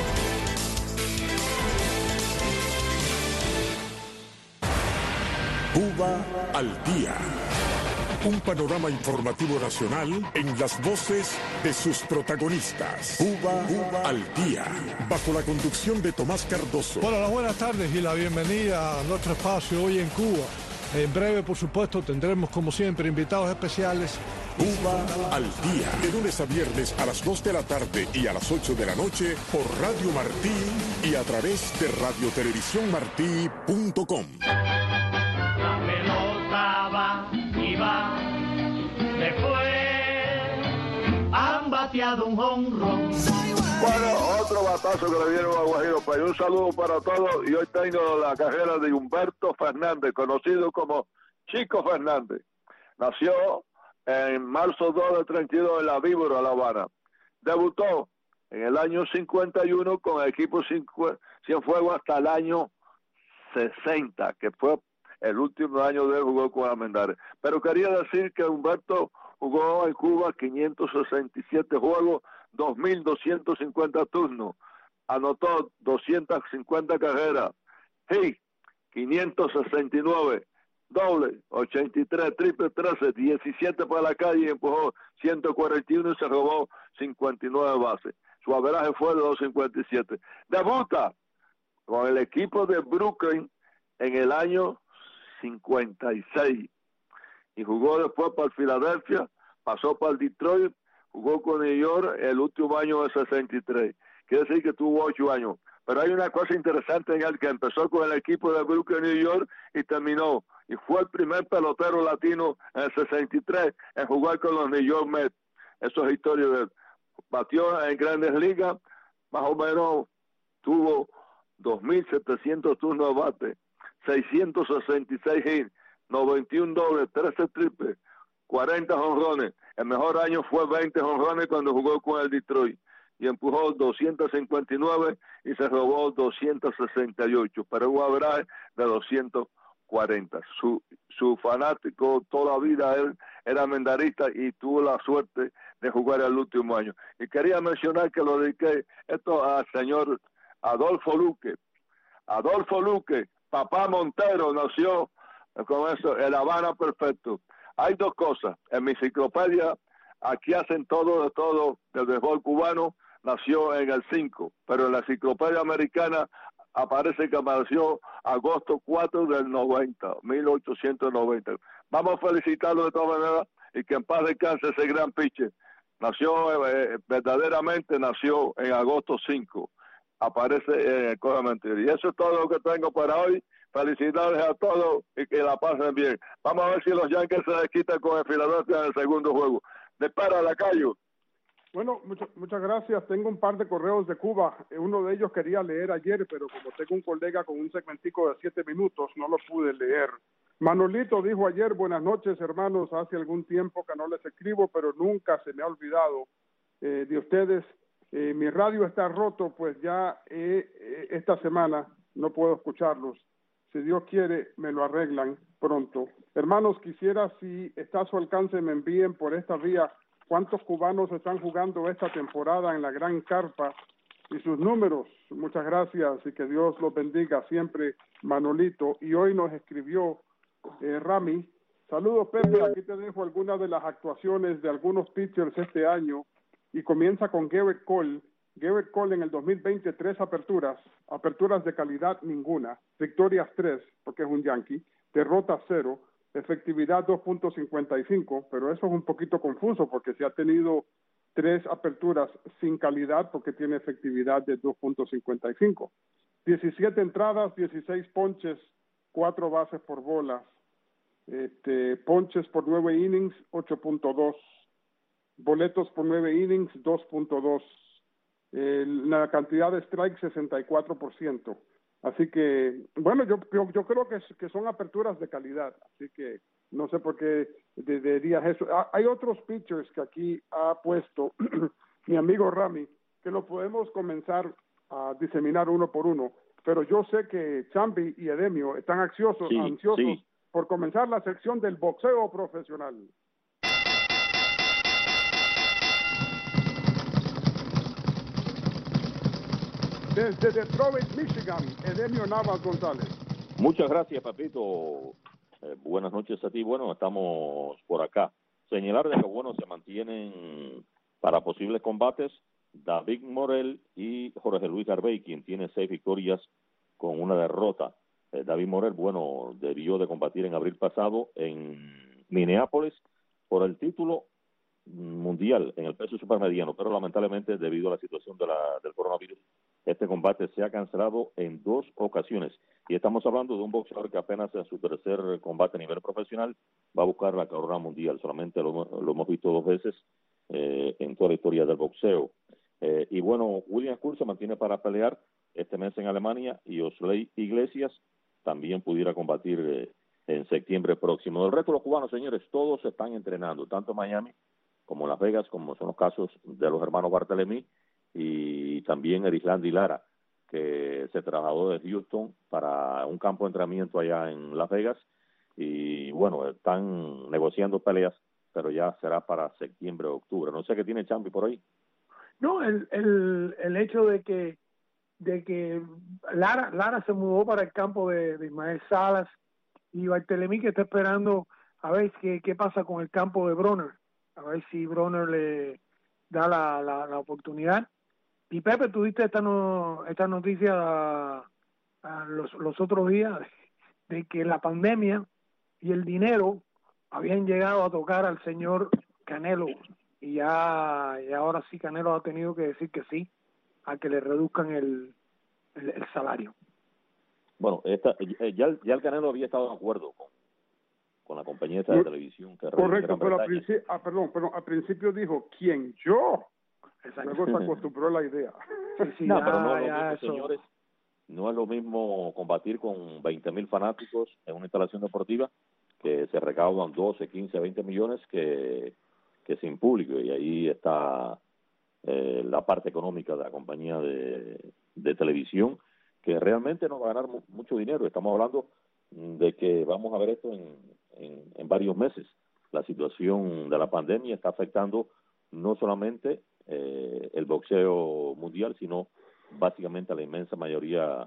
Speaker 1: Cuba al día. Un panorama informativo nacional en las voces de sus protagonistas. Cuba, Cuba al día. Bajo la conducción de Tomás Cardoso.
Speaker 7: Bueno, las buenas tardes y la bienvenida a nuestro espacio hoy en Cuba. En breve, por supuesto, tendremos como siempre invitados especiales.
Speaker 1: Cuba al día. De lunes a viernes a las dos de la tarde y a las ocho de la noche por Radio Martí y a través de radio televisión martí punto com.
Speaker 8: La pelota va y va, después han bateado un jonrón.
Speaker 4: Bueno, otro batazo que le dieron a Guajiro. Pues un saludo para todos y hoy tengo la carrera de Humberto Fernández, conocido como Chico Fernández. Nació en marzo dos de treinta y dos en La Víbora, La Habana. Debutó en el año cincuenta y uno con el equipo Cienfuegos hasta el año sesenta, que fue el último año de él jugó con Almendares. Pero quería decir que Humberto jugó en Cuba quinientos sesenta y siete juegos, dos mil doscientos cincuenta turnos, anotó doscientas cincuenta carreras, hit quinientos sesenta y nueve, doble ochenta y tres, triple trece, diecisiete para la calle y empujó ciento cuarenta y uno y se robó cincuenta y nueve bases. Su averaje fue de dos cincuenta y siete. Debuta con el equipo de Brooklyn en el año cincuenta y seis y jugó después para el Filadelfia, pasó para el Detroit, jugó con New York el último año de sesenta y tres. Quiere decir que tuvo ocho años. Pero hay una cosa interesante en él, que empezó con el equipo de Brooklyn, New York, y terminó. Y fue el primer pelotero latino en el sesenta y tres en jugar con los New York Mets. Eso es historia de él. Batió en Grandes Ligas, más o menos tuvo dos mil setecientos turnos de bate, seiscientos sesenta y seis hits, noventa y uno dobles, trece triples, cuarenta jonrones. El mejor año fue veinte jonrones cuando jugó con el Detroit y empujó doscientos cincuenta y nueve y se robó doscientos sesenta y ocho, pero un average de doscientos cuarenta. Su, su fanático toda la vida él era mendarista y tuvo la suerte de jugar el último año. Y quería mencionar que lo dediqué esto al señor Adolfo Luque. Adolfo Luque, papá Montero, nació con eso, en La Habana perfecto. Hay dos cosas, en mi enciclopedia, aquí hacen todo de todo del béisbol cubano, nació en el cinco, pero en la enciclopedia americana aparece que nació agosto cuatro del noventa, mil ochocientos noventa. Vamos a felicitarlo de todas maneras y que en paz descanse ese gran pitcher. Nació, eh, verdaderamente nació en agosto cinco, aparece en el Código Mentir. Y eso es todo lo que tengo para hoy. Felicidades a todos y que la pasen bien. Vamos a ver si los Yankees se desquitan con el Filadelfia en el segundo juego. Dispara, Lacayo.
Speaker 3: Bueno, muchas muchas gracias. Tengo un par de correos de Cuba. Uno de ellos quería leer ayer, pero como tengo un colega con un segmentico de siete minutos, no lo pude leer. Manolito dijo ayer, buenas noches, hermanos. Hace algún tiempo que no les escribo, pero nunca se me ha olvidado eh, de ustedes. Eh, mi radio está roto, pues ya eh, eh, esta semana no puedo escucharlos. Si Dios quiere, me lo arreglan pronto. Hermanos, quisiera, si está a su alcance, me envíen por esta vía cuántos cubanos están jugando esta temporada en la Gran Carpa y sus números. Muchas gracias y que Dios los bendiga siempre, Manolito. Y hoy nos escribió eh, Rami. Saludos, Pepe. Aquí te dejo algunas de las actuaciones de algunos pitchers este año y comienza con Garrett Cole. Garrett Cole en el dos mil veinte, tres aperturas, aperturas de calidad ninguna, victorias tres, porque es un Yankee, derrotas cero, efectividad dos punto cincuenta y cinco, pero eso es un poquito confuso porque se ha tenido tres aperturas sin calidad porque tiene efectividad de dos punto cincuenta y cinco. diecisiete entradas, dieciséis ponches, cuatro bases por bolas, este, ponches por nueve innings, ocho punto dos, boletos por nueve innings, dos punto dos. Eh, la cantidad de strikes sesenta y cuatro por ciento. Así que, bueno, yo, yo, yo creo que, que son aperturas de calidad. Así que No sé por qué de, de dirías eso. Ah, hay otros pitchers que aquí ha puesto mi amigo Rami, que lo podemos comenzar a diseminar uno por uno, pero yo sé que Chambi y Edemio están ansiosos,
Speaker 6: sí,
Speaker 3: ansiosos
Speaker 6: sí.
Speaker 3: por comenzar la sección del boxeo profesional. Desde Detroit, Michigan, Edemio Navas González.
Speaker 6: Muchas gracias, Papito. Eh, buenas noches a ti. Bueno, estamos por acá. Señalar de que, bueno, se mantienen para posibles combates David Morel y Jorge Luis Garbey, quien tiene seis victorias con una derrota. Eh, David Morel, bueno, debió de combatir en abril pasado en Minneapolis por el título mundial en el peso supermediano, pero lamentablemente debido a la situación de la, del coronavirus, este combate se ha cancelado en dos ocasiones. Y estamos hablando de un boxeador que apenas en su tercer combate a nivel profesional va a buscar la corona mundial. Solamente lo, lo hemos visto dos veces eh, en toda la historia del boxeo. Eh, y bueno, William Kurz se mantiene para pelear este mes en Alemania y Osley Iglesias también pudiera combatir eh, en septiembre próximo. El resto de los cubanos, señores, todos se están entrenando, tanto en Miami como en Las Vegas, como son los casos de los hermanos Bartolomé y también Erislandy Lara, que se trasladó de Houston para un campo de entrenamiento allá en Las Vegas y bueno, están negociando peleas, pero ya será para septiembre o octubre. No sé qué tiene Champi por ahí.
Speaker 5: No, el, el, el hecho de que de que Lara Lara se mudó para el campo de, de Ismael Salas y Bartolomé que está esperando a ver qué, qué pasa con el campo de Bronner, a ver si Bronner le da la, la, la oportunidad. Y Pepe, tuviste esta no, esta noticia a, a los, los otros días de que la pandemia y el dinero habían llegado a tocar al señor Canelo y ya y ahora sí Canelo ha tenido que decir que sí a que le reduzcan el, el, el salario.
Speaker 6: Bueno, esta, ya, ya el Canelo había estado de acuerdo con, con la compañía esta de
Speaker 3: No,
Speaker 6: televisión que
Speaker 3: correcto, pero al principio, ah, perdón, pero al principio dijo, ¿quién? ¿Yo?
Speaker 5: Exacto.
Speaker 3: Luego se acostumbró a la idea.
Speaker 5: Sí, sí,
Speaker 6: no,
Speaker 5: ya,
Speaker 6: pero no es lo
Speaker 5: ya
Speaker 6: mismo,
Speaker 5: eso.
Speaker 6: señores, no es lo mismo combatir con veinte mil fanáticos en una instalación deportiva que se recaudan doce, quince, veinte millones que, que sin público, y ahí está eh, la parte económica de la compañía de, de televisión, que realmente no va a ganar mu mucho dinero. Estamos hablando de que vamos a ver esto en, en, en varios meses. La situación de la pandemia está afectando no solamente eh, el boxeo mundial, sino básicamente a la inmensa mayoría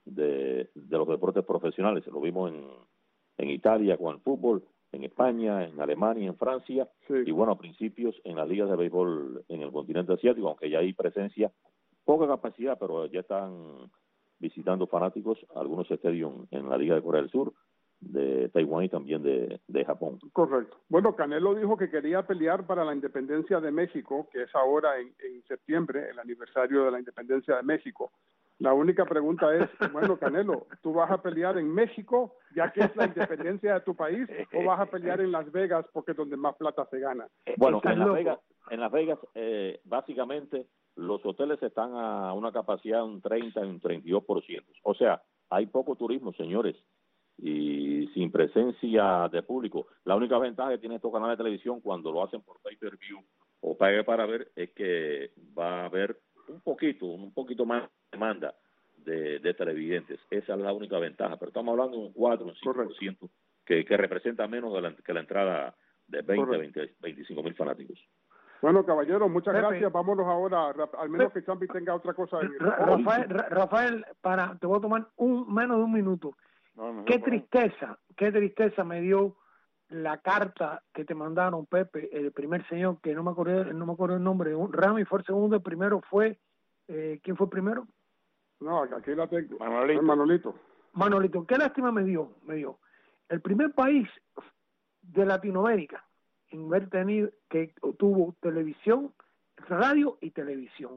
Speaker 6: de, de los deportes profesionales. Lo vimos en, en Italia con el fútbol, en España, en Alemania, en Francia,
Speaker 3: sí.
Speaker 6: Y bueno, a principios en las ligas de béisbol en el continente asiático, aunque ya hay presencia, poca capacidad, pero ya están visitando fanáticos algunos estadios en la Liga de Corea del Sur, de Taiwán y también de, de Japón.
Speaker 3: Correcto. Bueno, Canelo dijo que quería pelear para la independencia de México, que es ahora en, en septiembre, el aniversario de la independencia de México. La única pregunta es, bueno, Canelo, ¿tú vas a pelear en México, ya que es la independencia de tu país, o vas a pelear en Las Vegas, porque es donde más plata se gana?
Speaker 6: Bueno, en Las Vegas, en Las Vegas eh, básicamente los hoteles están a una capacidad de un treinta y un treinta y dos por ciento. O sea, hay poco turismo, señores, y sin presencia de público. La única ventaja que tienen estos canales de televisión cuando lo hacen por pay-per-view o pague para ver es que va a haber un poquito, un poquito más de demanda de, de televidentes. Esa es la única ventaja, pero estamos hablando de un cuatro, un cinco por ciento que, que representa menos de la, que la entrada de veinte, veinte, veinticinco mil fanáticos.
Speaker 3: Bueno, caballero, muchas
Speaker 5: Pepe.
Speaker 3: gracias. Vámonos ahora, al menos que Champi tenga otra cosa. En el...
Speaker 5: Rafael, Rafael, para, te voy a tomar un menos de un minuto.
Speaker 2: No, no
Speaker 5: Qué
Speaker 2: se puede.
Speaker 5: tristeza, qué tristeza me dio la carta que te mandaron, Pepe, el primer señor, que no me acuerdo, no me acuerdo el nombre. Un, Rami fue el segundo, el primero fue, eh, ¿quién fue el primero?
Speaker 3: No, aquí la tengo.
Speaker 2: Manolito.
Speaker 3: Manolito.
Speaker 5: Manolito, qué lástima me dio, me dio. El primer país de Latinoamérica en ver tenido, que tuvo televisión, radio y televisión.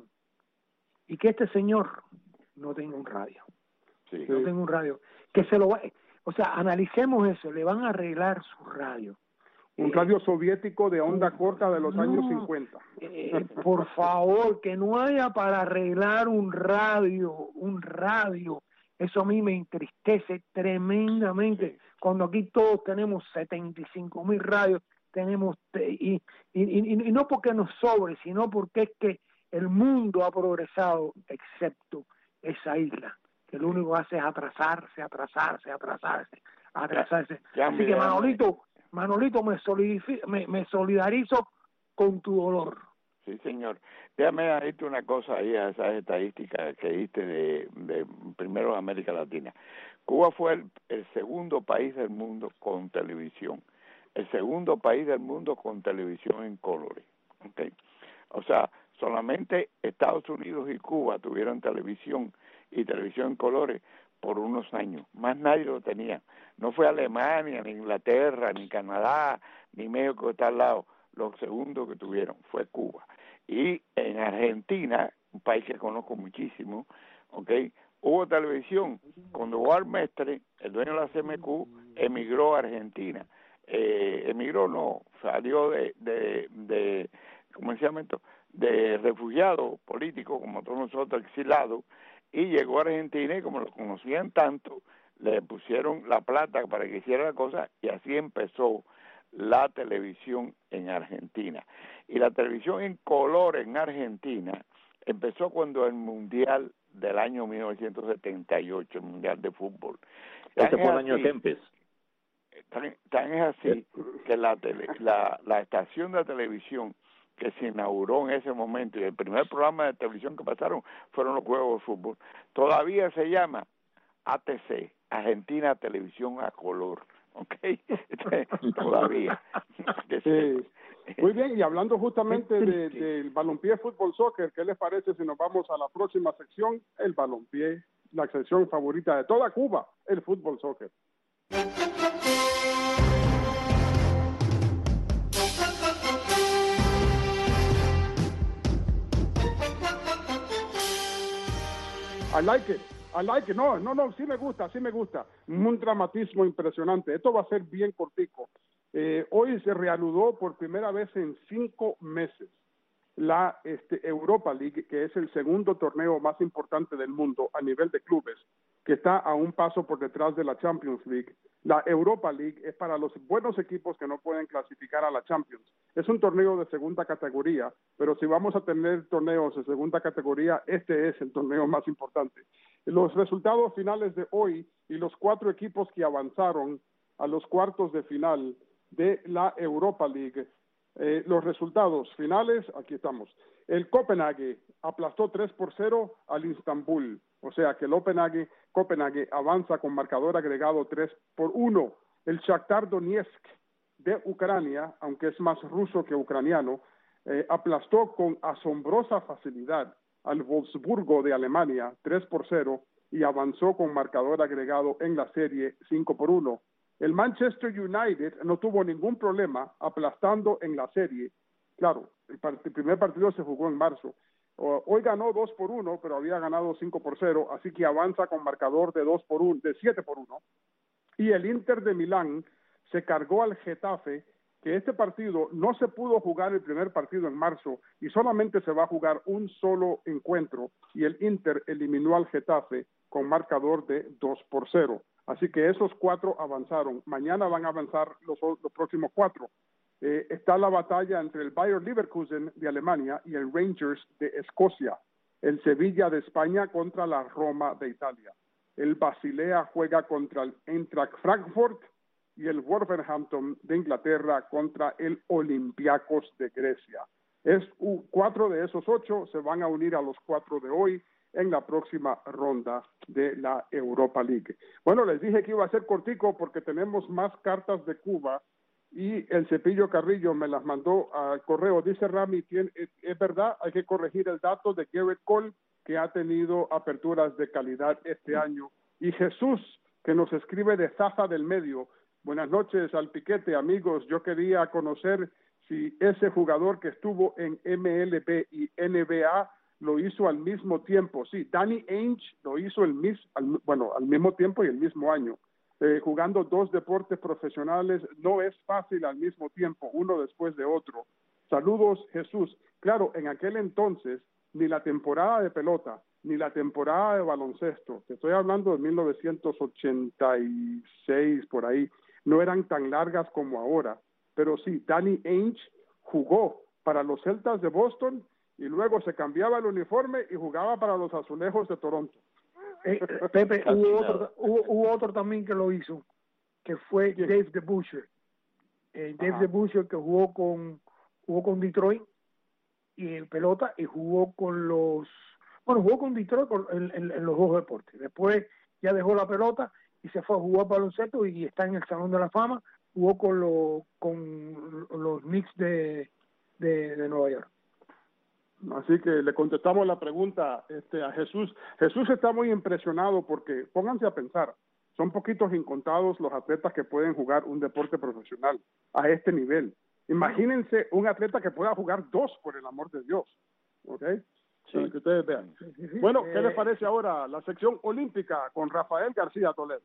Speaker 5: Y que este señor no tenga un radio.
Speaker 6: Sí.
Speaker 5: No tenga un radio. Que se lo va, o sea, analicemos eso, le van a arreglar su radio.
Speaker 3: Un
Speaker 5: Eh,
Speaker 3: radio soviético de onda corta de los
Speaker 5: no,
Speaker 3: años cincuenta.
Speaker 5: Eh, por favor, que no haya para arreglar un radio, un radio Eso a mí me entristece tremendamente, cuando aquí todos tenemos setenta y cinco mil radios, tenemos, y, y, y, y no porque nos sobre, sino porque es que el mundo ha progresado, excepto esa isla, que lo único que hace es atrasarse, atrasarse, atrasarse, atrasarse.
Speaker 2: Ya,
Speaker 5: Así que Manolito, Manolito, me, me, me solidarizo con tu dolor.
Speaker 2: Sí, señor. Déjame decirte una cosa ahí a esas estadísticas que diste de, de primero de América Latina. Cuba fue el, el segundo país del mundo con televisión. El segundo país del mundo con televisión en colores. Okay. O sea, solamente Estados Unidos y Cuba tuvieron televisión y televisión en colores por unos años. Más nadie lo tenía. No fue Alemania, ni Inglaterra, ni Canadá, ni México que está al lado. Lo segundo que tuvieron fue Cuba. Y en Argentina, un país que conozco muchísimo, okay, hubo televisión. Cuando Walt Mestre, el dueño de la C M Q, emigró a Argentina. Eh, emigró, no, salió de, de, de ¿cómo se llama esto? De refugiado político, como todos nosotros, exilado, y llegó a Argentina y como lo conocían tanto, le pusieron la plata para que hiciera la cosa y así empezó la televisión en Argentina. Y la televisión en color en Argentina empezó cuando el Mundial del año mil novecientos setenta y ocho, el Mundial de Fútbol.
Speaker 6: Ese fue el año de Kempes.
Speaker 2: Tan, tan es así que la, tele, la, la estación de televisión que se inauguró en ese momento y el primer programa de televisión que pasaron fueron los juegos de fútbol, todavía se llama A T C, Argentina Televisión a Color. ¿Ok? Todavía.
Speaker 3: Sí. Muy bien, y hablando justamente de, del balompié fútbol soccer, ¿qué les parece si nos vamos a la próxima sección? El balompié, la sección favorita de toda Cuba, el fútbol soccer. I like it. I like it. No, no, no, sí me gusta, sí me gusta. Un dramatismo impresionante. Esto va a ser bien cortico. Eh, hoy se reanudó por primera vez en cinco meses la este, Europa League, que es el segundo torneo más importante del mundo a nivel de clubes, que está a un paso por detrás de la Champions League. La Europa League es para los buenos equipos que no pueden clasificar a la Champions. Es un torneo de segunda categoría, pero si vamos a tener torneos de segunda categoría, este es el torneo más importante. Los resultados finales de hoy y los cuatro equipos que avanzaron a los cuartos de final de la Europa League. Eh, los resultados finales, aquí estamos. El Copenhague aplastó tres por cero al Istanbul, o sea que el Copenhague, Copenhague avanza con marcador agregado tres por uno. El Shakhtar Donetsk de Ucrania, aunque es más ruso que ucraniano, eh, aplastó con asombrosa facilidad al Wolfsburgo de Alemania tres por cero y avanzó con marcador agregado en la serie cinco por uno. El Manchester United no tuvo ningún problema aplastando en la serie. Claro, el, part- el primer partido se jugó en marzo. Uh, hoy ganó dos por uno, pero había ganado cinco por cero, así que avanza con marcador de dos por uno, de siete por uno. Y el Inter de Milán se cargó al Getafe, que este partido no se pudo jugar el primer partido en marzo y solamente se va a jugar un solo encuentro, y el Inter eliminó al Getafe con marcador de dos por cero. Así que esos cuatro avanzaron. Mañana van a avanzar los, los próximos cuatro. Eh, está la batalla entre el Bayer Leverkusen de Alemania y el Rangers de Escocia. El Sevilla de España contra la Roma de Italia. El Basilea juega contra el Eintracht Frankfurt y el Wolverhampton de Inglaterra contra el Olympiacos de Grecia. Es uh, cuatro de esos ocho se van a unir a los cuatro de hoy en la próxima ronda de la Europa League. Bueno, les dije que iba a ser cortico porque tenemos más cartas de Cuba y el Cepillo Carrillo me las mandó al correo. Dice Rami, tiene, es, es verdad, hay que corregir el dato de Garrett Cole, que ha tenido aperturas de calidad este año. Y Jesús, que nos escribe de Zaza del Medio. Buenas noches al piquete, amigos. Yo quería conocer si ese jugador que estuvo en M L B y N B A lo hizo al mismo tiempo. Sí, Danny Ainge lo hizo el mis, al, bueno, al mismo tiempo y el mismo año. Eh, jugando dos deportes profesionales no es fácil al mismo tiempo, uno después de otro. Saludos, Jesús. Claro, en aquel entonces ni la temporada de pelota ni la temporada de baloncesto, te estoy hablando de mil novecientos ochenta y seis, por ahí, no eran tan largas como ahora. Pero sí, Danny Ainge jugó para los Celtas de Boston y luego se cambiaba el uniforme y jugaba para los Azulejos de Toronto.
Speaker 5: Eh, eh, Pepe, hubo otro, hubo, hubo otro también que lo hizo, que fue
Speaker 3: ¿Quién?
Speaker 5: Dave DeBusschere. Eh, Dave
Speaker 3: Ajá.
Speaker 5: DeBusschere, que jugó con jugó con Detroit y en pelota, y jugó con los bueno jugó con Detroit con, en, en, en los dos deportes. Después ya dejó la pelota y se fue a jugar baloncesto y está en el Salón de la Fama. Jugó con los con los Knicks de, de, de Nueva York.
Speaker 3: Así que le contestamos la pregunta este, a Jesús. Jesús está muy impresionado porque, pónganse a pensar, son poquitos incontados los atletas que pueden jugar un deporte profesional a este nivel. Imagínense un atleta que pueda jugar dos, por el amor de Dios. ¿Ok?
Speaker 5: Sí.
Speaker 3: Para que ustedes vean.
Speaker 5: Sí, sí, sí.
Speaker 3: Bueno, ¿qué
Speaker 5: Eh,
Speaker 3: les parece ahora la sección olímpica con Rafael García Toledo?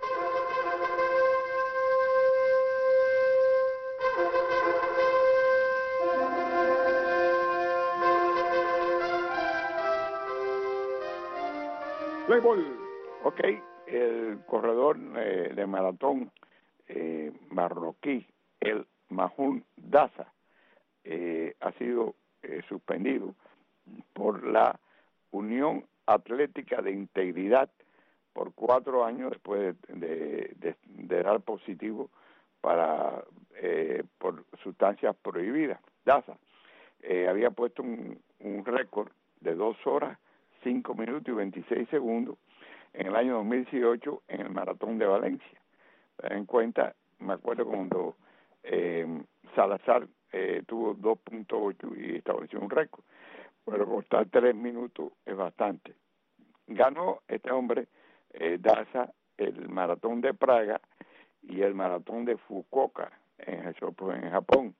Speaker 3: Play ball.
Speaker 2: Ok, el corredor eh, de maratón eh, marroquí, el Mahmoud Daza, eh, ha sido eh, suspendido por la Unión Atlética de Integridad por cuatro años después de, de, de, de dar positivo para eh, por sustancias prohibidas. Daza eh, había puesto un, un récord de dos horas, cinco minutos y veintiséis segundos en el año dos mil dieciocho en el Maratón de Valencia. En cuenta, me acuerdo cuando eh, Salazar eh, tuvo dos punto ocho y estableció un récord, pero costar tres minutos es bastante. Ganó este hombre, eh, Daza, el Maratón de Praga y el Maratón de Fukuoka en, en Japón.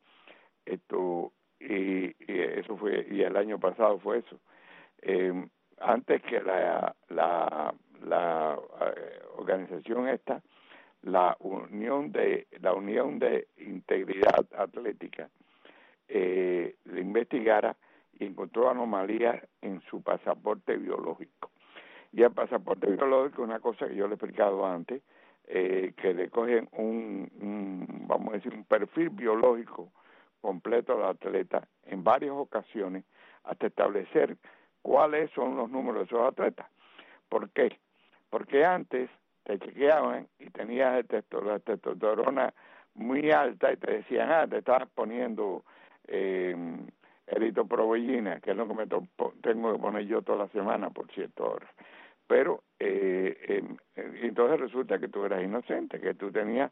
Speaker 2: Esto y, y eso fue y el año pasado fue eso. Eh, antes que la la la eh, organización esta, la unión de la unión de integridad atlética eh, le investigara y encontró anomalías en su pasaporte biológico. Y el pasaporte biológico es una cosa que yo le he explicado antes, eh, que le cogen un, un vamos a decir un perfil biológico completo al atleta en varias ocasiones hasta establecer cuáles son los números de esos atletas. ¿Por qué? Porque antes te chequeaban y tenías la testosterona muy alta y te decían, ah, te estabas poniendo eh, eritropoyetina, que es lo que me to- tengo que poner yo toda la semana por cierto horas. Pero eh, eh, entonces resulta que tú eras inocente, que tú tenías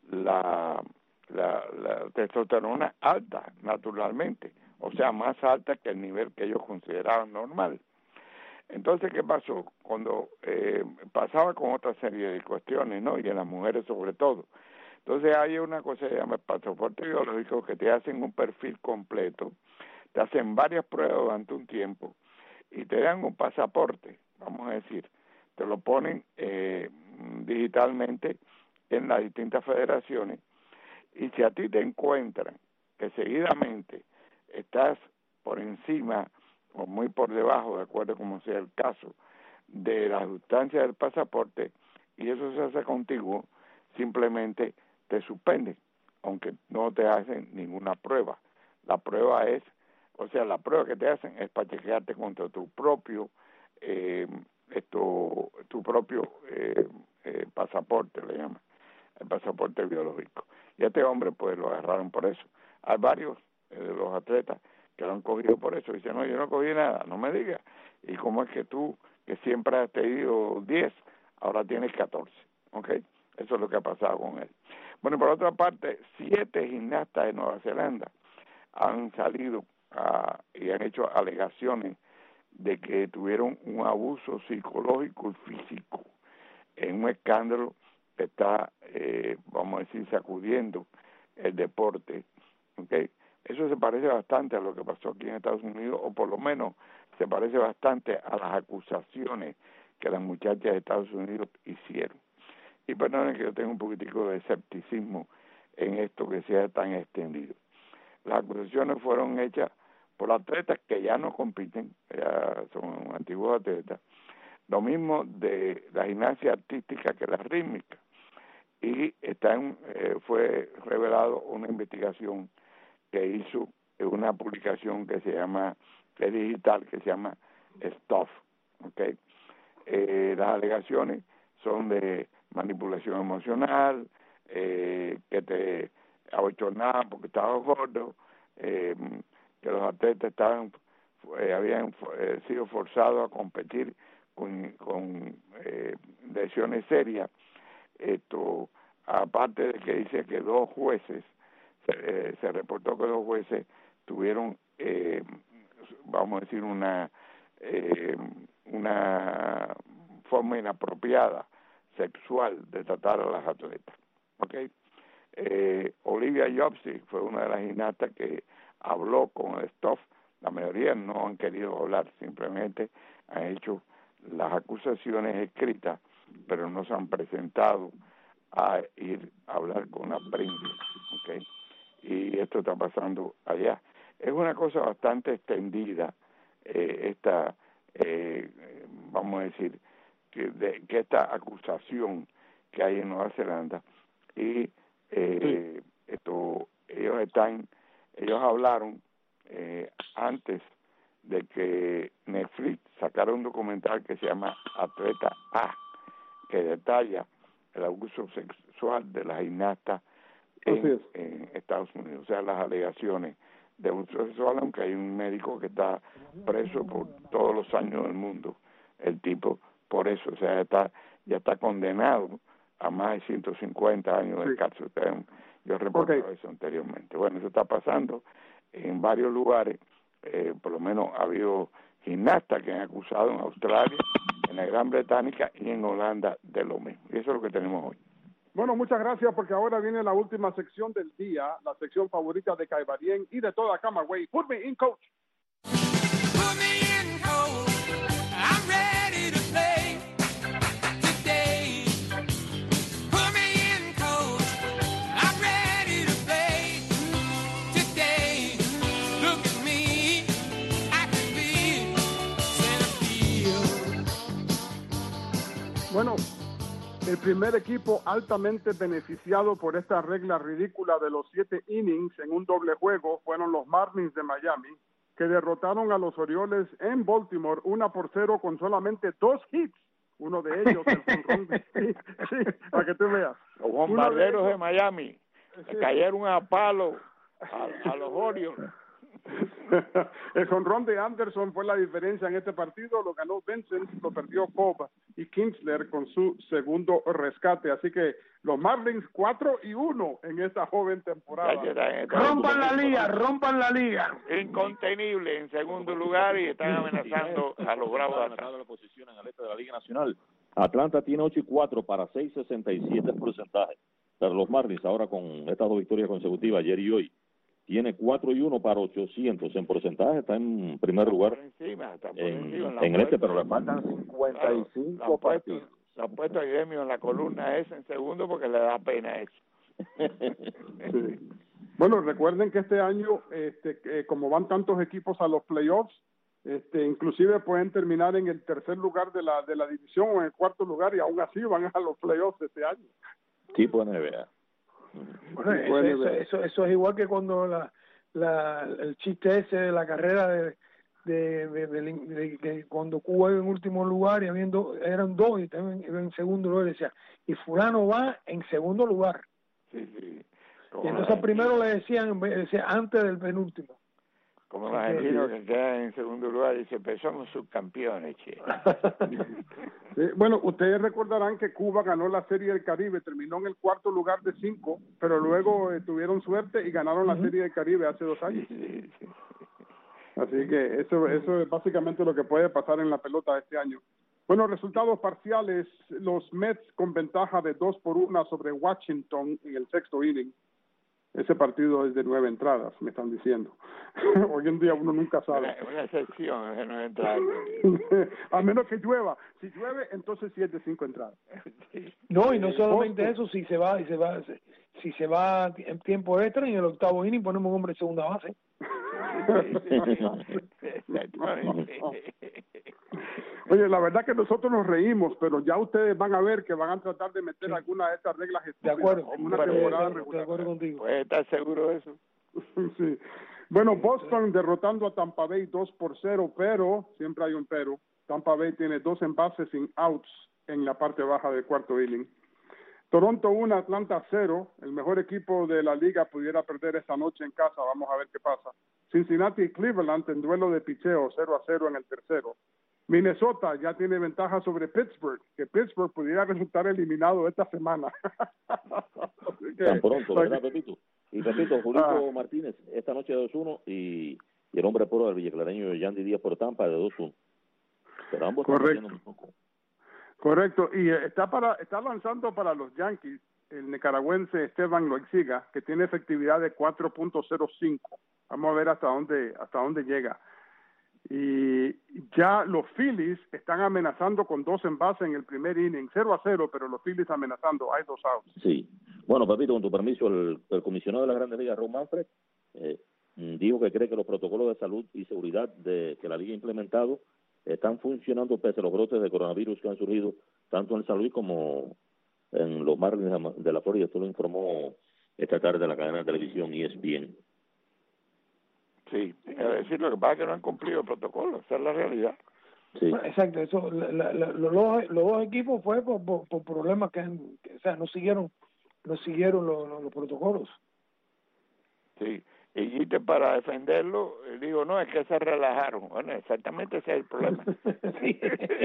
Speaker 2: la, la, la testosterona alta naturalmente, o sea, más alta que el nivel que ellos consideraban normal. Entonces, ¿qué pasó? Cuando eh, pasaba con otra serie de cuestiones, ¿no? Y en las mujeres sobre todo. Entonces hay una cosa que se llama el pasaporte biológico, que te hacen un perfil completo, te hacen varias pruebas durante un tiempo y te dan un pasaporte, vamos a decir, te lo ponen eh, digitalmente en las distintas federaciones y si a ti te encuentran que seguidamente estás por encima o muy por debajo, de acuerdo como sea el caso, de la sustancia del pasaporte y eso se hace contigo, simplemente te suspenden, aunque no te hacen ninguna prueba. La prueba es, o sea, la prueba que te hacen es para chequearte contra tu propio, eh, esto, tu propio eh, eh, pasaporte, le llaman, el pasaporte biológico. Y a este hombre, pues, lo agarraron por eso. Hay varios eh, de los atletas que lo han cogido por eso. Dicen, no, yo no cogí nada, no me digas. ¿Y cómo es que tú, que siempre has tenido diez, ahora tienes catorce? ¿Ok? Eso es lo que ha pasado con él. Bueno, por otra parte, siete gimnastas de Nueva Zelanda han salido uh, y han hecho alegaciones de que tuvieron un abuso psicológico y físico en un escándalo que está, eh, vamos a decir, sacudiendo el deporte. ¿Okay? Eso se parece bastante a lo que pasó aquí en Estados Unidos, o por lo menos se parece bastante a las acusaciones que las muchachas de Estados Unidos hicieron. Y perdonen que yo tengo un poquitico de escepticismo en esto que sea tan extendido. Las acusaciones fueron hechas por atletas que ya no compiten, ya son antiguos atletas. Lo mismo de la gimnasia artística que la rítmica. Y está en, eh, fue revelado una investigación que hizo una publicación que se llama, que es digital, que se llama Stuff. ¿Okay? Eh, las alegaciones son de manipulación emocional, eh, que te abochornaban porque estabas gordo, eh, que los atletas estaban eh, habían eh, sido forzados a competir con, con eh, lesiones serias. Esto, aparte de que dice que dos jueces, se, eh, se reportó que dos jueces tuvieron, eh, vamos a decir, una eh, una forma inapropiada sexual de tratar a las atletas. ¿Okay? Eh, Olivia Jobsy fue una de las gimnastas que habló con el Stuff. La mayoría no han querido hablar, simplemente han hecho las acusaciones escritas, pero no se han presentado a ir a hablar con la prensa. ¿Okay? Y esto está pasando allá. Es una cosa bastante extendida, eh, esta, eh, vamos a decir, que, de, que esta acusación que hay en Nueva Zelanda. Y eh, sí. esto, ellos están, ellos hablaron eh, antes de que Netflix sacara un documental que se llama Atleta A, que detalla el abuso sexual de la gimnasta en, en Estados Unidos, o sea, las alegaciones de abuso sexual, aunque hay un médico que está preso por todos los años del mundo, el tipo, por eso, o sea, está ya está condenado a más de ciento cincuenta años de sí. cárcel. Yo reporté okay. eso anteriormente. Bueno, eso está pasando en varios lugares, eh, por lo menos ha habido gimnastas que han acusado en Australia, en la Gran Bretaña y en Holanda de lo mismo. Y eso es lo que tenemos hoy.
Speaker 3: Bueno, muchas gracias, porque ahora viene la última sección del día, la sección favorita de Caibarien y de toda Camagüey. Put me in, coach. Put me in, coach. I'm ready to play today. Put me in, coach. I'm ready to play today. Look at me, I can be center field. Bueno, el primer equipo altamente beneficiado por esta regla ridícula de los siete innings en un doble juego fueron los Marlins de Miami, que derrotaron a los Orioles en Baltimore una por cero con solamente dos hits. Uno de ellos, el jonrón de, sí, sí, para que tú veas.
Speaker 2: Los bombarderos de, de Miami sí. cayeron a palo a, a los Orioles.
Speaker 3: El jonrón de Anderson fue la diferencia en este partido. Lo ganó Vincent, lo perdió Cobb y Kinsler con su segundo rescate. Así que los Marlins cuatro y uno en esta joven temporada.
Speaker 5: Rompan la liga, rompan la liga.
Speaker 2: Incontenible en segundo lugar y están amenazando a los Bravos.
Speaker 6: Están la posición en el este de la Liga Nacional. Atlanta tiene ocho y cuatro para seis sesenta y siete porcentaje. Pero los Marlins ahora con estas dos victorias consecutivas ayer y hoy tiene cuatro y uno para ochocientos en porcentaje, está en primer lugar
Speaker 2: está encima, está
Speaker 6: en,
Speaker 2: encima,
Speaker 6: en, en este, pero le faltan cincuenta y cinco claro, partidos.
Speaker 2: Se ha puesto a Gremio en la columna esa en segundo porque le da pena eso.
Speaker 3: Sí. Bueno, recuerden que este año, este, eh, como van tantos equipos a los playoffs, este, inclusive pueden terminar en el tercer lugar de la de la división o en el cuarto lugar y aún así van a los playoffs este año.
Speaker 6: Sí, pueden ver.
Speaker 5: Bueno, eso, eso, eso, eso es igual que cuando la, la el chiste ese de la carrera de de, de, de, de, de, de cuando Cuba iba en último lugar y habiendo eran dos y también iba en segundo lugar, decía, y fulano va en segundo lugar.
Speaker 2: Sí, sí.
Speaker 5: Y entonces primero le decían, decía antes del penúltimo.
Speaker 2: Como los argentinos que quedan en segundo lugar, dice, pero somos subcampeones, che.
Speaker 3: Sí, bueno, ustedes recordarán que Cuba ganó la Serie del Caribe, terminó en el cuarto lugar de cinco, pero luego eh, tuvieron suerte y ganaron la uh-huh. Serie del Caribe hace dos años.
Speaker 2: Sí, sí, sí.
Speaker 3: Así que eso, eso es básicamente lo que puede pasar en la pelota este año. Bueno, resultados parciales, los Mets con ventaja de dos por una sobre Washington en el sexto inning. Ese partido es de nueve entradas, me están diciendo. Hoy en día uno nunca sabe.
Speaker 2: Una, una excepción de nueve entradas.
Speaker 3: A menos que llueva. Si llueve, entonces sí es de cinco entradas.
Speaker 5: No, y no solamente eso, si se va, y se va, si se va en tiempo extra, en el octavo inning ponemos un hombre de segunda base.
Speaker 3: Oye, la verdad que nosotros nos reímos, pero ya ustedes van a ver que van a tratar de meter
Speaker 5: Sí.
Speaker 3: alguna de estas reglas
Speaker 5: De acuerdo,
Speaker 3: en una
Speaker 2: Pero,
Speaker 3: temporada
Speaker 5: de, de
Speaker 3: regular.
Speaker 5: acuerdo contigo.
Speaker 2: ¿Puedes estar seguro de eso?
Speaker 3: Sí. Bueno, Boston derrotando a Tampa Bay dos por cero, pero, siempre hay un pero, Tampa Bay tiene dos envases sin outs en la parte baja del cuarto inning. Toronto uno, Atlanta cero, el mejor equipo de la liga pudiera perder esta noche en casa, vamos a ver qué pasa. Cincinnati y Cleveland en duelo de picheo, cero a cero en el tercero. Minnesota ya tiene ventaja sobre Pittsburgh, que Pittsburgh pudiera resultar eliminado esta semana.
Speaker 6: Tan pronto, ¿verdad, Pepito? Y repito, Julito
Speaker 3: Ah.
Speaker 6: Martínez, esta noche de dos uno y, y el hombre puro del villaclareño Yandy Díaz por Tampa de dos uno. Pero ambos están
Speaker 3: Correcto.
Speaker 6: batiendo un poco.
Speaker 3: Correcto, y eh, está para está lanzando para los Yankees el nicaragüense Esteban Loaiziga, que tiene efectividad de cuatro punto cero cinco. Vamos a ver hasta dónde hasta dónde llega. Y ya los Phillies están amenazando con dos envases en el primer inning, cero a cero, pero los Phillies amenazando, hay dos outs.
Speaker 6: Sí. Bueno, Pepito, con tu permiso, el, el comisionado de las Grandes Ligas, Ron Manfred, eh, dijo que cree que los protocolos de salud y seguridad de que la Liga ha implementado están funcionando pese a los brotes de coronavirus que han surgido tanto en San Luis como en los Marlins de la Florida. Esto lo informó esta tarde la cadena de televisión E S P N.
Speaker 2: Sí, es decir, lo que pasa es que no han cumplido el protocolo, esa es la realidad.
Speaker 6: Sí.
Speaker 5: Bueno, exacto, eso, la, la, la, los, dos, los dos equipos fue por, por, por problemas que, han, que, o sea, no siguieron, no siguieron los, los, los protocolos.
Speaker 2: Sí, y Gite para defenderlo, digo, no, es que se relajaron. Bueno, exactamente ese es el problema.
Speaker 5: Sí.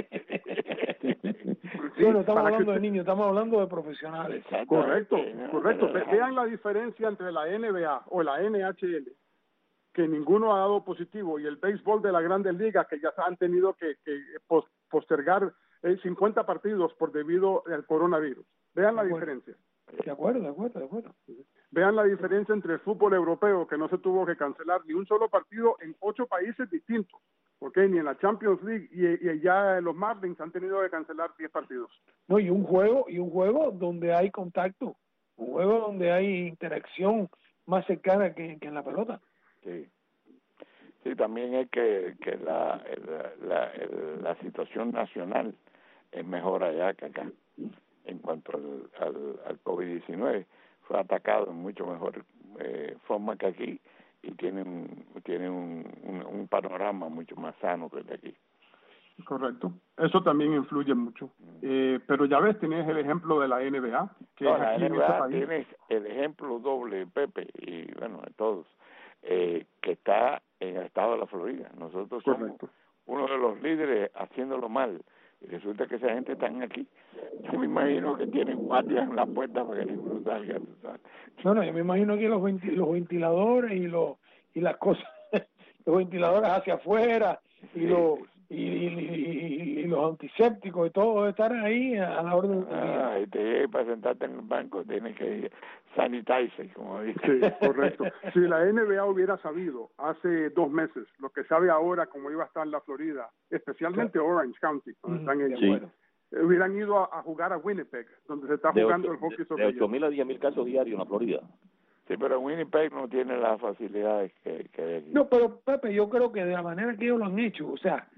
Speaker 5: Sí, no estamos
Speaker 3: para
Speaker 5: hablando
Speaker 3: que-
Speaker 5: de niños, estamos hablando de profesionales.
Speaker 3: Correcto,
Speaker 2: No,
Speaker 3: correcto.
Speaker 2: no,
Speaker 3: Ve-
Speaker 2: no.
Speaker 3: Vean la diferencia entre la N B A o la N H L, que ninguno ha dado positivo, y el béisbol de las Grandes Ligas, que ya han tenido que, que pos- postergar eh, cincuenta partidos por debido al coronavirus. Vean la
Speaker 5: De acuerdo.
Speaker 3: diferencia.
Speaker 5: De acuerdo, de acuerdo, de acuerdo.
Speaker 3: Vean la diferencia entre el fútbol europeo, que no se tuvo que cancelar ni un solo partido en ocho países distintos, ¿ok? Ni en la Champions League, y, y ya los Marlins han tenido que cancelar diez partidos.
Speaker 5: No, y un juego, y un juego donde hay contacto, un juego donde hay interacción más cercana que, que en la pelota.
Speaker 2: Sí, sí, también es que, que la, la, la, la situación nacional es mejor allá que acá en cuanto al, al, al COVID diecinueve. Fue atacado en mucho mejor eh, forma que aquí y tiene un, tiene un, un, un panorama mucho más sano que el de aquí.
Speaker 3: Correcto. Eso también influye mucho. Eh, pero ya ves, tienes el ejemplo de la N B A, que
Speaker 2: No,
Speaker 3: es
Speaker 2: la
Speaker 3: aquí en
Speaker 2: N B
Speaker 3: este
Speaker 2: A
Speaker 3: país.
Speaker 2: tienes el ejemplo doble, Pepe, y bueno, de todos, eh, que está en el estado de la Florida. Nosotros somos
Speaker 3: Correcto.
Speaker 2: uno de los líderes haciéndolo mal, y resulta que esa gente está aquí. Yo me imagino que tienen guardias en la puerta para que ninguno salga, tú sabes.
Speaker 5: No, no, yo me imagino que los, venti- los ventiladores y los y las cosas, los ventiladores hacia afuera y
Speaker 2: Sí.
Speaker 5: los y, y, y- y los antisépticos y todo estarán ahí a la orden del día.
Speaker 2: Ah, y te, para sentarte en el banco tienes que ir sanitize, como
Speaker 3: Sí,
Speaker 2: dice.
Speaker 3: correcto. Si la N B A hubiera sabido hace dos meses lo que sabe ahora cómo iba a estar la Florida, especialmente Orange County, donde están ellos,
Speaker 6: Sí.
Speaker 3: eh, hubieran ido a, a jugar a Winnipeg, donde se está
Speaker 6: De
Speaker 3: jugando
Speaker 6: ocho-
Speaker 3: el hockey
Speaker 6: de
Speaker 3: sobre
Speaker 6: ocho
Speaker 3: hielo.
Speaker 6: mil a diez mil casos diarios en la Florida.
Speaker 2: Sí, pero Winnipeg no tiene las facilidades que, que hay aquí.
Speaker 5: No, pero Pepe, yo creo que de la manera que ellos lo han hecho, o sea,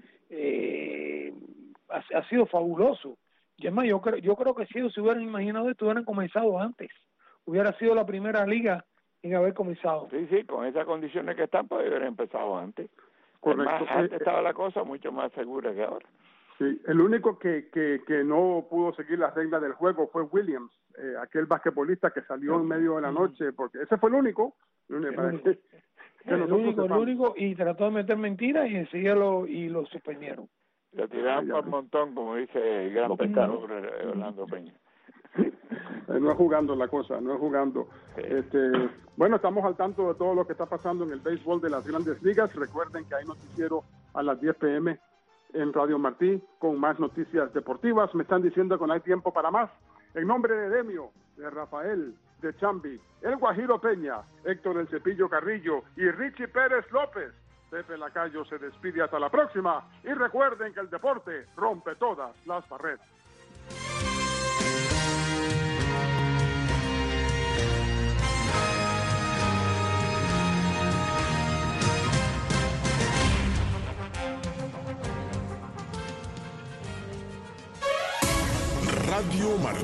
Speaker 5: eh, ha, ha sido fabuloso. Y es más, yo creo, yo creo que si ellos se hubieran imaginado esto, hubieran comenzado antes. Hubiera sido la primera liga en haber comenzado.
Speaker 2: Sí, sí, con esas condiciones que están, pues haber empezado antes.
Speaker 3: Correcto.
Speaker 2: Además, antes
Speaker 3: Eh,
Speaker 2: estaba la cosa mucho más segura que ahora.
Speaker 3: Sí, el único que, que, que no pudo seguir las reglas del juego fue Williams, eh, aquel basquetbolista que salió en medio de la noche, porque ese fue el único. El
Speaker 5: único.
Speaker 3: que
Speaker 5: El
Speaker 3: nosotros
Speaker 5: único, el
Speaker 3: sepamos.
Speaker 5: único, y trató de meter mentiras y enseguida lo, y lo suspendieron.
Speaker 2: Lo tiraron
Speaker 3: ya
Speaker 2: por
Speaker 3: ves.
Speaker 2: montón, como dice el gran
Speaker 6: Lo
Speaker 2: pescador eh, Orlando Peña.
Speaker 3: Eh, no es jugando la cosa, no es jugando.
Speaker 2: Sí.
Speaker 3: Este, bueno, estamos al tanto de todo lo que está pasando en el béisbol de las Grandes Ligas. Recuerden que hay noticiero a las diez p m en Radio Martí con más noticias deportivas. Me están diciendo que no hay tiempo para más. En nombre de Demio, de Rafael, de Chambi, el Guajiro Peña, Héctor El Cepillo Carrillo y Richie Pérez López, Pepe Lacayo se despide hasta la próxima. Y recuerden que el deporte rompe todas las barreras.
Speaker 1: Radio Martí.